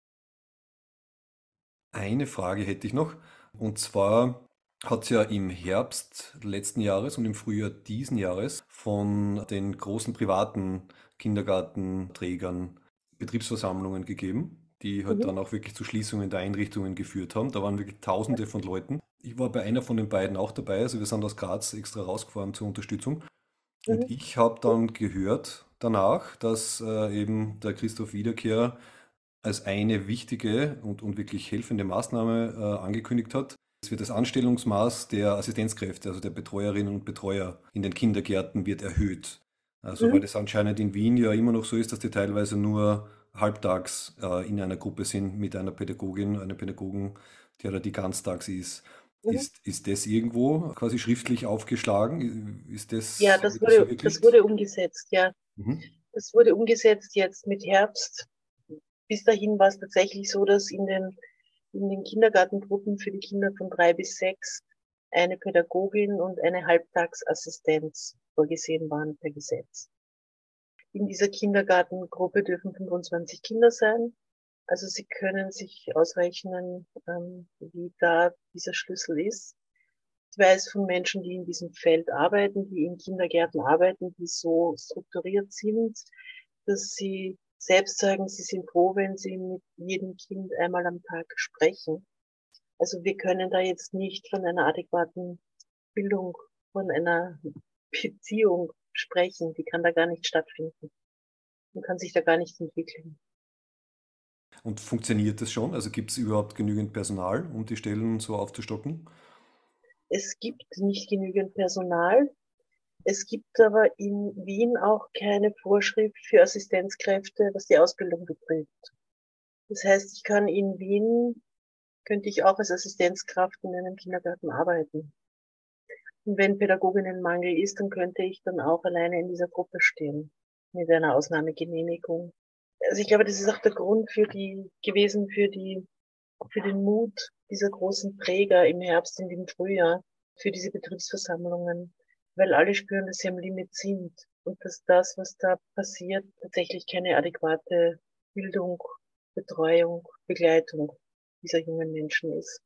Eine Frage hätte ich noch. Und zwar hat es ja im Herbst letzten Jahres und im Frühjahr diesen Jahres von den großen privaten Kindergartenträgern Betriebsversammlungen gegeben, die halt Mhm. dann auch wirklich zu Schließungen der Einrichtungen geführt haben. Da waren wirklich Tausende von Leuten. Ich war bei einer von den beiden auch dabei. Also wir sind aus Graz extra rausgefahren zur Unterstützung. Und Mhm. ich habe dann gehört danach, dass äh, eben der Christoph Wiederkehr als eine wichtige und, und wirklich helfende Maßnahme äh, angekündigt hat. Es wird das Anstellungsmaß der Assistenzkräfte, also der Betreuerinnen und Betreuer in den Kindergärten wird erhöht. Also weil Mhm. es anscheinend in Wien ja immer noch so ist, dass die teilweise nur halbtags äh, in einer Gruppe sind mit einer Pädagogin, einem Pädagogen, der da die ganztags ist. Mhm. Ist, ist das irgendwo quasi schriftlich aufgeschlagen? Ist Ja, das, das wird das wurde, das verwirklicht? wurde umgesetzt, ja. Mhm. Das wurde umgesetzt jetzt mit Herbst. Bis dahin war es tatsächlich so, dass in den, in den Kindergartengruppen für die Kinder von drei bis sechs eine Pädagogin und eine Halbtagsassistenz vorgesehen waren per Gesetz. In dieser Kindergartengruppe dürfen fünfundzwanzig Kinder sein. Also Sie können sich ausrechnen, ähm, wie da dieser Schlüssel ist. Ich weiß von Menschen, die in diesem Feld arbeiten, die in Kindergärten arbeiten, die so strukturiert sind, dass sie selbst sagen, sie sind froh, wenn sie mit jedem Kind einmal am Tag sprechen. Also wir können da jetzt nicht von einer adäquaten Bildung, von einer Beziehung sprechen. Die kann da gar nicht stattfinden. Man kann sich da gar nicht entwickeln. Und funktioniert das schon? Also gibt es überhaupt genügend Personal, um die Stellen so aufzustocken? Es gibt nicht genügend Personal. Es gibt aber in Wien auch keine Vorschrift für Assistenzkräfte, was die Ausbildung betrifft. Das heißt, ich kann in Wien, könnte ich auch als Assistenzkraft in einem Kindergarten arbeiten. Und wenn Pädagoginnenmangel ist, dann könnte ich dann auch alleine in dieser Gruppe stehen, mit einer Ausnahmegenehmigung. Also ich glaube, das ist auch der Grund für die, gewesen für die, für den Mut dieser großen Träger im Herbst und im Frühjahr, für diese Betriebsversammlungen, weil alle spüren, dass sie am Limit sind und dass das, was da passiert, tatsächlich keine adäquate Bildung, Betreuung, Begleitung dieser jungen Menschen ist.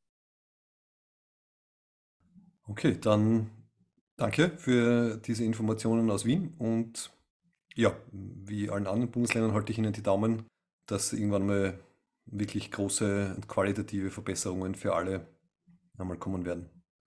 Okay, dann danke für diese Informationen aus Wien und ja, wie allen anderen Bundesländern halte ich Ihnen die Daumen, dass irgendwann mal wirklich große und qualitative Verbesserungen für alle einmal kommen werden.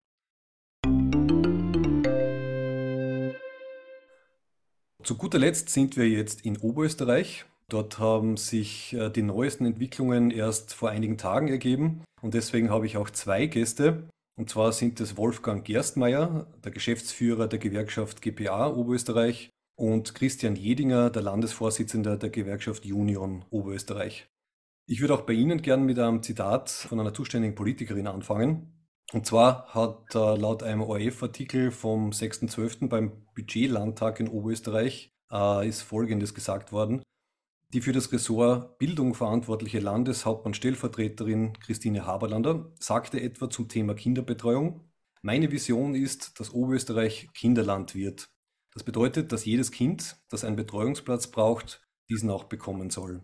Zu guter Letzt sind wir jetzt in Oberösterreich. Dort haben sich äh, die neuesten Entwicklungen erst vor einigen Tagen ergeben und deswegen habe ich auch zwei Gäste. Und zwar sind es Wolfgang Gerstmeier, der Geschäftsführer der Gewerkschaft G P A Oberösterreich, und Christian Jedinger, der Landesvorsitzende der Gewerkschaft Union Oberösterreich. Ich würde auch bei Ihnen gern mit einem Zitat von einer zuständigen Politikerin anfangen. Und zwar hat äh, laut einem O R F-Artikel vom sechsten zwölften beim Budgetlandtag in Oberösterreich äh, ist Folgendes gesagt worden. Die für das Ressort Bildung verantwortliche Landeshauptmann-Stellvertreterin Christine Haberlander sagte etwa zum Thema Kinderbetreuung: Meine Vision ist, dass Oberösterreich Kinderland wird. Das bedeutet, dass jedes Kind, das einen Betreuungsplatz braucht, diesen auch bekommen soll.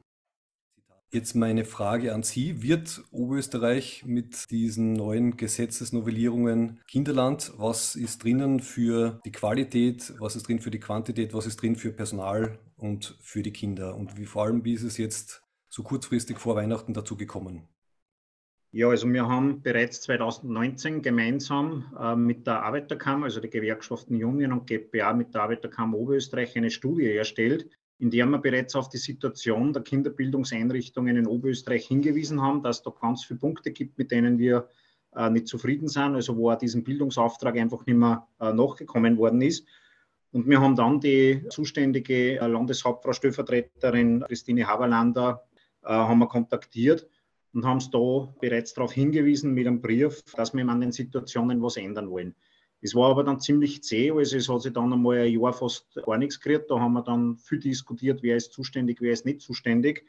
Jetzt meine Frage an Sie: Wird Oberösterreich mit diesen neuen Gesetzesnovellierungen Kinderland? Was ist drinnen für die Qualität? Was ist drin für die Quantität? Was ist drin für Personal und für die Kinder? Und wie vor allem, wie ist es jetzt so kurzfristig vor Weihnachten dazu gekommen? Ja, also wir haben bereits zweitausendneunzehn gemeinsam äh, mit der Arbeiterkammer, also der Gewerkschaften Union und G P A mit der Arbeiterkammer Oberösterreich eine Studie erstellt, in der wir bereits auf die Situation der Kinderbildungseinrichtungen in Oberösterreich hingewiesen haben, dass es da ganz viele Punkte gibt, mit denen wir äh, nicht zufrieden sind, also wo auch diesem Bildungsauftrag einfach nicht mehr äh, nachgekommen worden ist. Und wir haben dann die zuständige äh, Landeshauptfrau Stellvertreterin Christine Haberlander äh, haben wir kontaktiert und haben es da bereits darauf hingewiesen mit einem Brief, dass wir an den Situationen was ändern wollen. Es war aber dann ziemlich zäh, also es hat sich dann einmal ein Jahr fast gar nichts gekriegt. Da haben wir dann viel diskutiert, wer ist zuständig, wer ist nicht zuständig.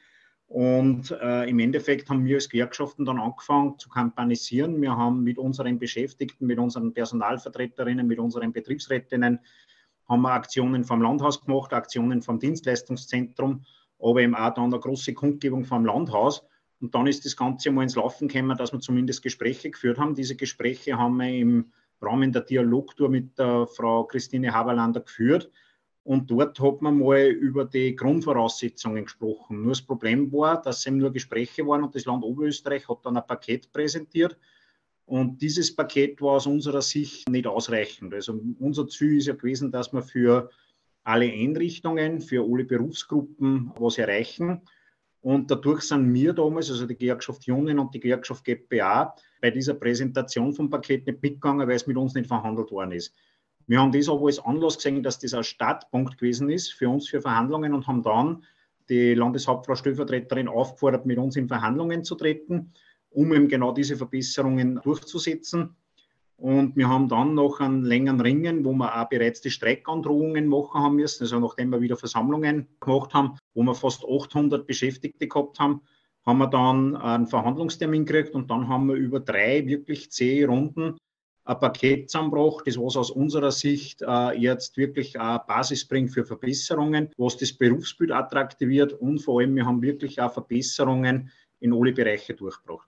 Und äh, im Endeffekt haben wir als Gewerkschaften dann angefangen zu kampanisieren. Wir haben mit unseren Beschäftigten, mit unseren Personalvertreterinnen, mit unseren Betriebsrätinnen haben wir Aktionen vom Landhaus gemacht, Aktionen vom Dienstleistungszentrum, aber eben auch dann eine große Kundgebung vom Landhaus. Und dann ist das Ganze mal ins Laufen gekommen, dass wir zumindest Gespräche geführt haben. Diese Gespräche haben wir im Rahmen der Dialogtour mit der Frau Christine Haberlander geführt. Und dort hat man mal über die Grundvoraussetzungen gesprochen. Nur das Problem war, dass es eben nur Gespräche waren und das Land Oberösterreich hat dann ein Paket präsentiert. Und dieses Paket war aus unserer Sicht nicht ausreichend. Also unser Ziel ist ja gewesen, dass wir für alle Einrichtungen, für alle Berufsgruppen was erreichen. Und dadurch sind wir damals, also die Gewerkschaft Union und die Gewerkschaft G P A, bei dieser Präsentation vom Paket nicht mitgegangen, weil es mit uns nicht verhandelt worden ist. Wir haben das aber als Anlass gesehen, dass das ein Startpunkt gewesen ist für uns, für Verhandlungen, und haben dann die Landeshauptfrau Stellvertreterin aufgefordert, mit uns in Verhandlungen zu treten, um eben genau diese Verbesserungen durchzusetzen. Und wir haben dann noch einen längeren Ringen, wo wir auch bereits die Streikandrohungen machen haben müssen, also nachdem wir wieder Versammlungen gemacht haben, wo wir fast achthundert Beschäftigte gehabt haben, haben wir dann einen Verhandlungstermin gekriegt und dann haben wir über drei wirklich zähe Runden ein Paket zusammengebracht, das was aus unserer Sicht äh, jetzt wirklich eine Basis bringt für Verbesserungen, was das Berufsbild attraktiviert, und vor allem wir haben wirklich auch Verbesserungen in alle Bereiche durchgebracht.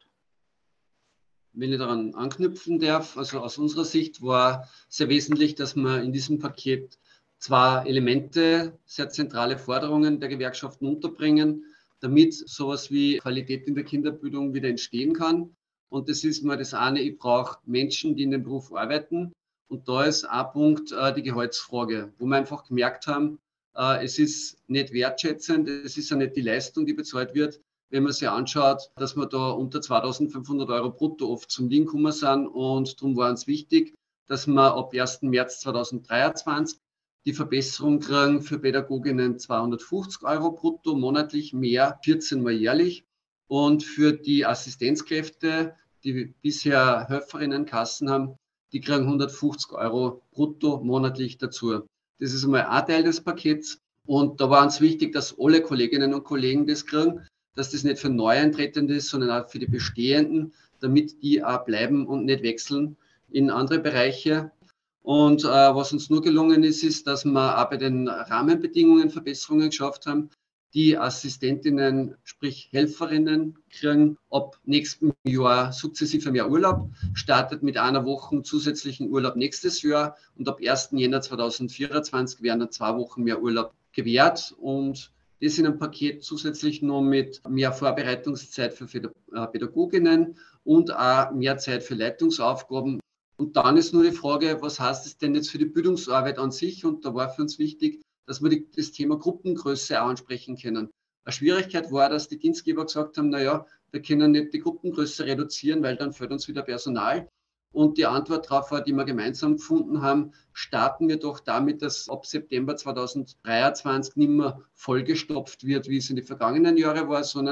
Wenn ich daran anknüpfen darf, also aus unserer Sicht war sehr wesentlich, dass wir in diesem Paket zwei Elemente, sehr zentrale Forderungen der Gewerkschaften unterbringen, damit sowas wie Qualität in der Kinderbildung wieder entstehen kann. Und das ist mal das eine, ich brauche Menschen, die in dem Beruf arbeiten. Und da ist ein Punkt äh, die Gehaltsfrage, wo wir einfach gemerkt haben, äh, es ist nicht wertschätzend, es ist ja nicht die Leistung, die bezahlt wird, wenn man sich anschaut, dass wir da unter zweitausendfünfhundert Euro brutto oft zum Liegen gekommen sind. Und darum war uns wichtig, dass wir ab ersten März zweitausenddreiundzwanzig die Verbesserung kriegen für Pädagoginnen zweihundertfünfzig Euro brutto monatlich, mehr vierzehn Mal jährlich. Und für die Assistenzkräfte, die bisher Helferinnenkassen haben, die kriegen hundertfünfzig Euro brutto monatlich dazu. Das ist einmal ein Teil des Pakets. Und da war uns wichtig, dass alle Kolleginnen und Kollegen das kriegen, dass das nicht für Neueintretende ist, sondern auch für die Bestehenden, damit die auch bleiben und nicht wechseln in andere Bereiche. Und äh, was uns nur gelungen ist, ist, dass wir auch bei den Rahmenbedingungen Verbesserungen geschafft haben. Die Assistentinnen, sprich Helferinnen, kriegen ab nächstem Jahr sukzessive mehr Urlaub, startet mit einer Woche zusätzlichen Urlaub nächstes Jahr, und ab ersten Jänner zweitausendvierundzwanzig werden dann zwei Wochen mehr Urlaub gewährt, und das in einem Paket zusätzlich noch mit mehr Vorbereitungszeit für Pädagoginnen und auch mehr Zeit für Leitungsaufgaben. Und dann ist nur die Frage, was heißt es denn jetzt für die Bildungsarbeit an sich? Und da war für uns wichtig, dass wir die, das Thema Gruppengröße auch ansprechen können. Eine Schwierigkeit war, dass die Dienstgeber gesagt haben, naja, wir können nicht die Gruppengröße reduzieren, weil dann fehlt uns wieder Personal. Und die Antwort darauf war, die wir gemeinsam gefunden haben, starten wir doch damit, dass ab September zweitausenddreiundzwanzig nicht mehr vollgestopft wird, wie es in den vergangenen Jahren war, sondern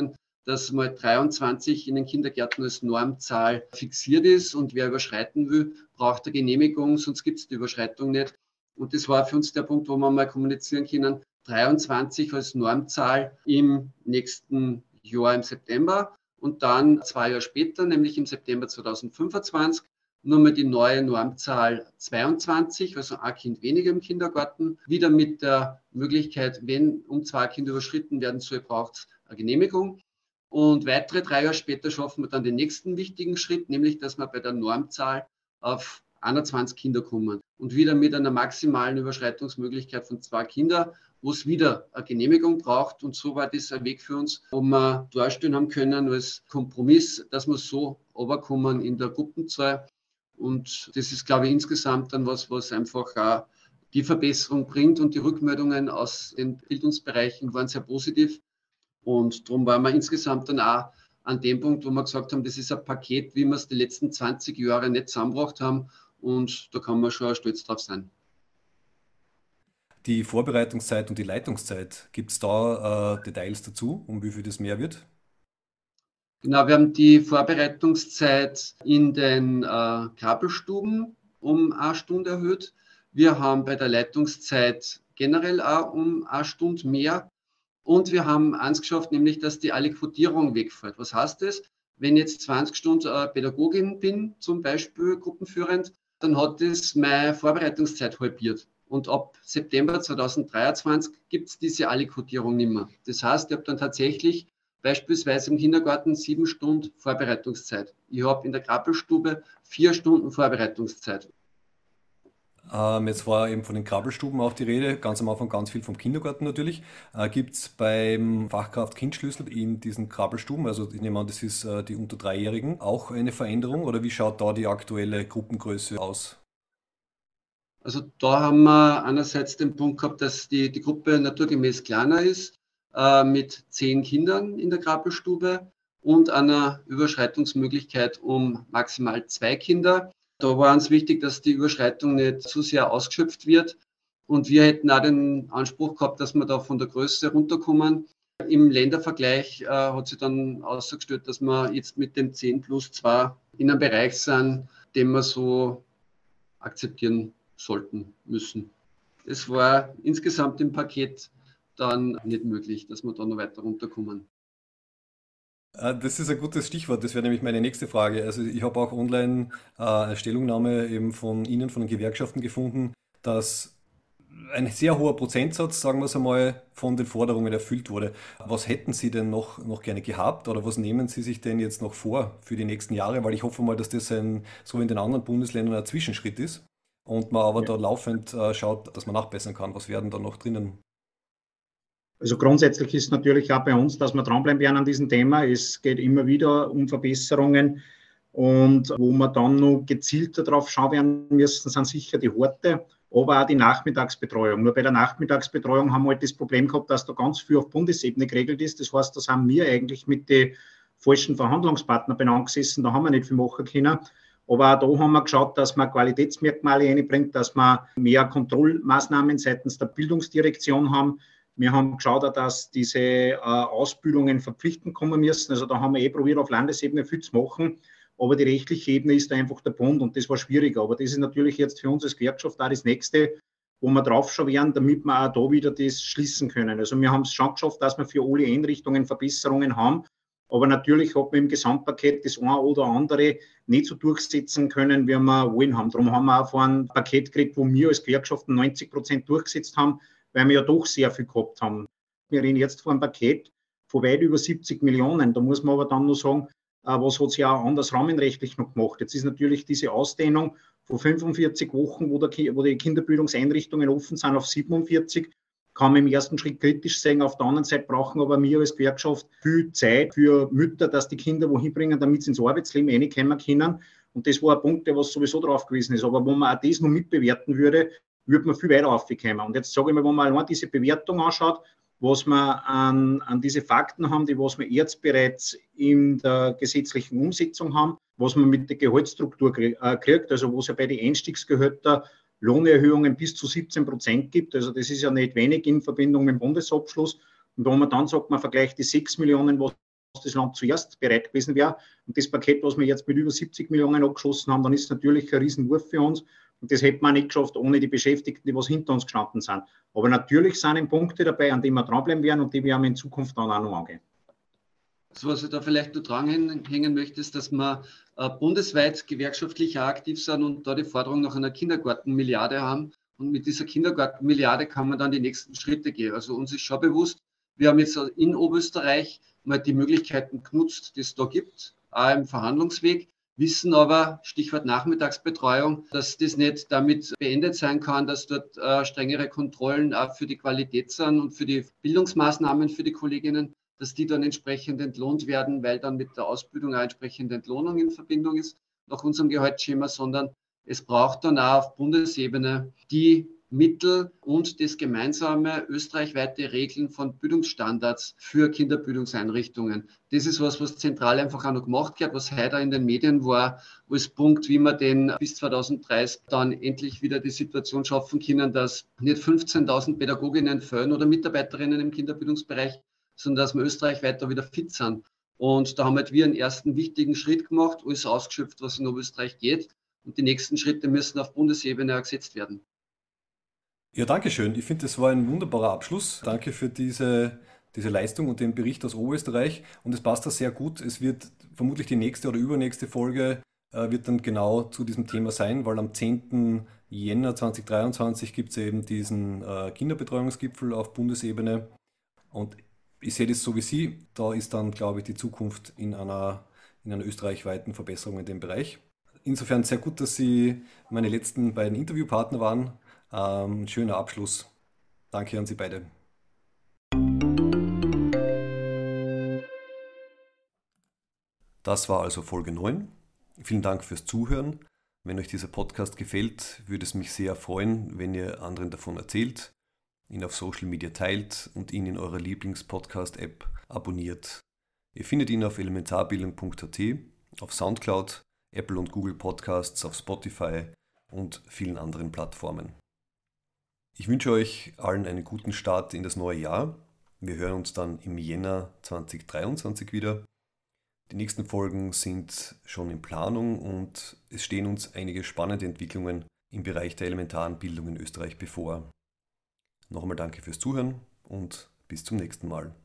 dass mal dreiundzwanzig in den Kindergärten als Normzahl fixiert ist und wer überschreiten will, braucht eine Genehmigung, sonst gibt es die Überschreitung nicht. Und das war für uns der Punkt, wo wir mal kommunizieren können, dreiundzwanzig als Normzahl im nächsten Jahr im September und dann zwei Jahre später, nämlich im September zweitausendfünfundzwanzig, nur mal die neue Normzahl zweiundzwanzig, also ein Kind weniger im Kindergarten, wieder mit der Möglichkeit, wenn um zwei Kinder überschritten werden soll, braucht es eine Genehmigung. Und weitere drei Jahre später schaffen wir dann den nächsten wichtigen Schritt, nämlich dass wir bei der Normzahl auf einundzwanzig Kinder kommen und wieder mit einer maximalen Überschreitungsmöglichkeit von zwei Kindern, wo es wieder eine Genehmigung braucht. Und so war das ein Weg für uns, wo wir darstellen haben können als Kompromiss, dass wir so runterkommen in der Gruppenzahl. Und das ist, glaube ich, insgesamt dann was, was einfach auch die Verbesserung bringt. Und die Rückmeldungen aus den Bildungsbereichen waren sehr positiv. Und darum waren wir insgesamt dann auch an dem Punkt, wo wir gesagt haben, das ist ein Paket, wie wir es die letzten zwanzig Jahre nicht zusammengebracht haben. Und da kann man schon stolz drauf sein. Die Vorbereitungszeit und die Leitungszeit, gibt es da äh, Details dazu, um wie viel das mehr wird? Genau, wir haben die Vorbereitungszeit in den äh, Kabelstuben um eine Stunde erhöht. Wir haben bei der Leitungszeit generell auch um eine Stunde mehr. Und wir haben eins geschafft, nämlich, dass die Aliquotierung wegfällt. Was heißt das? Wenn ich jetzt zwanzig Stunden äh, Pädagogin bin, zum Beispiel gruppenführend, dann hat das meine Vorbereitungszeit halbiert. Und ab September zweitausenddreiundzwanzig gibt es diese Aliquotierung nicht mehr. Das heißt, ich habe dann tatsächlich beispielsweise im Kindergarten sieben Stunden Vorbereitungszeit. Ich habe in der Krabbelstube vier Stunden Vorbereitungszeit. Ähm, jetzt war eben von den Krabbelstuben auch die Rede, ganz am Anfang ganz viel vom Kindergarten natürlich. Äh, Gibt es beim Fachkraft Kindschlüssel in diesen Krabbelstuben, also ich nehme an, das ist äh, die unter Dreijährigen, auch eine Veränderung oder wie schaut da die aktuelle Gruppengröße aus? Also da haben wir einerseits den Punkt gehabt, dass die, die Gruppe naturgemäß kleiner ist, äh, mit zehn Kindern in der Krabbelstube und einer Überschreitungsmöglichkeit um maximal zwei Kinder. Da war uns wichtig, dass die Überschreitung nicht zu sehr ausgeschöpft wird. Und wir hätten auch den Anspruch gehabt, dass wir da von der Größe runterkommen. Im Ländervergleich äh, hat sich dann ausgestellt, dass wir jetzt mit dem zehn plus zwei in einem Bereich sind, den wir so akzeptieren sollten, müssen. Es war insgesamt im Paket dann nicht möglich, dass wir da noch weiter runterkommen. Das ist ein gutes Stichwort, das wäre nämlich meine nächste Frage. Also ich habe auch online äh, eine Stellungnahme eben von Ihnen, von den Gewerkschaften gefunden, dass ein sehr hoher Prozentsatz, sagen wir es einmal, von den Forderungen erfüllt wurde. Was hätten Sie denn noch, noch gerne gehabt oder was nehmen Sie sich denn jetzt noch vor für die nächsten Jahre? Weil ich hoffe mal, dass das ein, so wie in den anderen Bundesländern ein Zwischenschritt ist und man aber da laufend äh, schaut, dass man nachbessern kann. Was werden da noch drinnen? Also grundsätzlich ist natürlich auch bei uns, dass wir dranbleiben werden an diesem Thema. Es geht immer wieder um Verbesserungen und wo wir dann noch gezielter drauf schauen werden müssen, sind sicher die Horte, aber auch die Nachmittagsbetreuung. Nur bei der Nachmittagsbetreuung haben wir halt das Problem gehabt, dass da ganz viel auf Bundesebene geregelt ist. Das heißt, das haben wir eigentlich mit den falschen Verhandlungspartnern benannt gesessen, da haben wir nicht viel machen können. Aber auch da haben wir geschaut, dass man Qualitätsmerkmale einbringt, dass wir mehr Kontrollmaßnahmen seitens der Bildungsdirektion haben. Wir haben geschaut, dass diese äh, Ausbildungen verpflichtend kommen müssen. Also da haben wir eh probiert, auf Landesebene viel zu machen. Aber die rechtliche Ebene ist da einfach der Bund und das war schwieriger. Aber das ist natürlich jetzt für uns als Gewerkschaft auch das Nächste, wo wir drauf schauen werden, damit wir auch da wieder das schließen können. Also wir haben es schon geschafft, dass wir für alle Einrichtungen Verbesserungen haben. Aber natürlich hat man im Gesamtpaket das eine oder andere nicht so durchsetzen können, wie wir wollen haben. Darum haben wir auch vor ein Paket gekriegt, wo wir als Gewerkschaften neunzig Prozent durchgesetzt haben, weil wir ja doch sehr viel gehabt haben. Wir reden jetzt von einem Paket von weit über siebzig Millionen. Da muss man aber dann noch sagen, was hat sich auch anders rahmenrechtlich noch gemacht. Jetzt ist natürlich diese Ausdehnung von fünfundvierzig Wochen, wo, der, wo die Kinderbildungseinrichtungen offen sind, auf siebenundvierzig, kann man im ersten Schritt kritisch sehen. Auf der anderen Seite brauchen aber wir als Gewerkschaft viel Zeit für Mütter, dass die Kinder wohin bringen, damit sie ins Arbeitsleben reinkommen können. Und das war ein Punkt, der was sowieso drauf gewesen ist. Aber wenn man auch das noch mitbewerten würde, würde man viel weiter aufkommen. Und jetzt sage ich mal, wenn man allein diese Bewertung anschaut, was wir an, an diese Fakten haben, die was wir jetzt bereits in der gesetzlichen Umsetzung haben, was man mit der Gehaltsstruktur kriegt, also wo es ja bei den Einstiegsgehältern Lohnerhöhungen bis zu siebzehn Prozent gibt. Also das ist ja nicht wenig in Verbindung mit dem Bundesabschluss. Und wenn man dann sagt, man vergleicht die sechs Millionen, was das Land zuerst bereit gewesen wäre. Und das Paket, was wir jetzt mit über siebzig Millionen abgeschossen haben, dann ist natürlich ein Riesenwurf für uns. Und das hätte man nicht geschafft ohne die Beschäftigten, die was hinter uns gestanden sind. Aber natürlich sind Punkte dabei, an denen wir dranbleiben werden und die werden wir in Zukunft dann auch noch angehen. So, was ich da vielleicht noch dranhängen möchte, ist, dass wir äh, bundesweit gewerkschaftlich auch aktiv sind und da die Forderung nach einer Kindergartenmilliarde haben. Und mit dieser Kindergartenmilliarde kann man dann die nächsten Schritte gehen. Also uns ist schon bewusst, wir haben jetzt in Oberösterreich mal die Möglichkeiten genutzt, die es da gibt, auch im Verhandlungsweg, wissen aber, Stichwort Nachmittagsbetreuung, dass das nicht damit beendet sein kann, dass dort äh, strengere Kontrollen auch für die Qualität sind und für die Bildungsmaßnahmen für die Kolleginnen, dass die dann entsprechend entlohnt werden, weil dann mit der Ausbildung auch entsprechende Entlohnung in Verbindung ist, nach unserem Gehaltsschema, sondern es braucht dann auch auf Bundesebene die Mittel und das gemeinsame österreichweite Regeln von Bildungsstandards für Kinderbildungseinrichtungen. Das ist was, was zentral einfach auch noch gemacht wird, was heute in den Medien war, als Punkt, wie wir den bis zweitausenddreißig dann endlich wieder die Situation schaffen können, dass nicht fünfzehntausend Pädagoginnen fehlen oder Mitarbeiterinnen im Kinderbildungsbereich, sondern dass wir österreichweit da wieder fit sind. Und da haben halt wir einen ersten wichtigen Schritt gemacht, alles ausgeschöpft, was in Österreich geht. Und die nächsten Schritte müssen auf Bundesebene auch gesetzt werden. Ja, danke schön. Ich finde, das war ein wunderbarer Abschluss. Danke für diese, diese Leistung und den Bericht aus Oberösterreich. Und es passt da sehr gut. Es wird vermutlich die nächste oder übernächste Folge äh, wird dann genau zu diesem Thema sein, weil am zehnten Jänner zweitausenddreiundzwanzig gibt es eben diesen äh, Kinderbetreuungsgipfel auf Bundesebene. Und ich sehe das so wie Sie. Da ist dann, glaube ich, die Zukunft in einer, in einer österreichweiten Verbesserung in dem Bereich. Insofern sehr gut, dass Sie meine letzten beiden Interviewpartner waren. Ähm, ein schöner Abschluss. Danke an Sie beide. Das war also Folge neun. Vielen Dank fürs Zuhören. Wenn euch dieser Podcast gefällt, würde es mich sehr freuen, wenn ihr anderen davon erzählt, ihn auf Social Media teilt und ihn in eurer Lieblings-Podcast-App abonniert. Ihr findet ihn auf elementarbildung punkt a t, auf Soundcloud, Apple und Google Podcasts, auf Spotify und vielen anderen Plattformen. Ich wünsche euch allen einen guten Start in das neue Jahr. Wir hören uns dann im Jänner zweitausenddreiundzwanzig wieder. Die nächsten Folgen sind schon in Planung und es stehen uns einige spannende Entwicklungen im Bereich der elementaren Bildung in Österreich bevor. Noch einmal danke fürs Zuhören und bis zum nächsten Mal.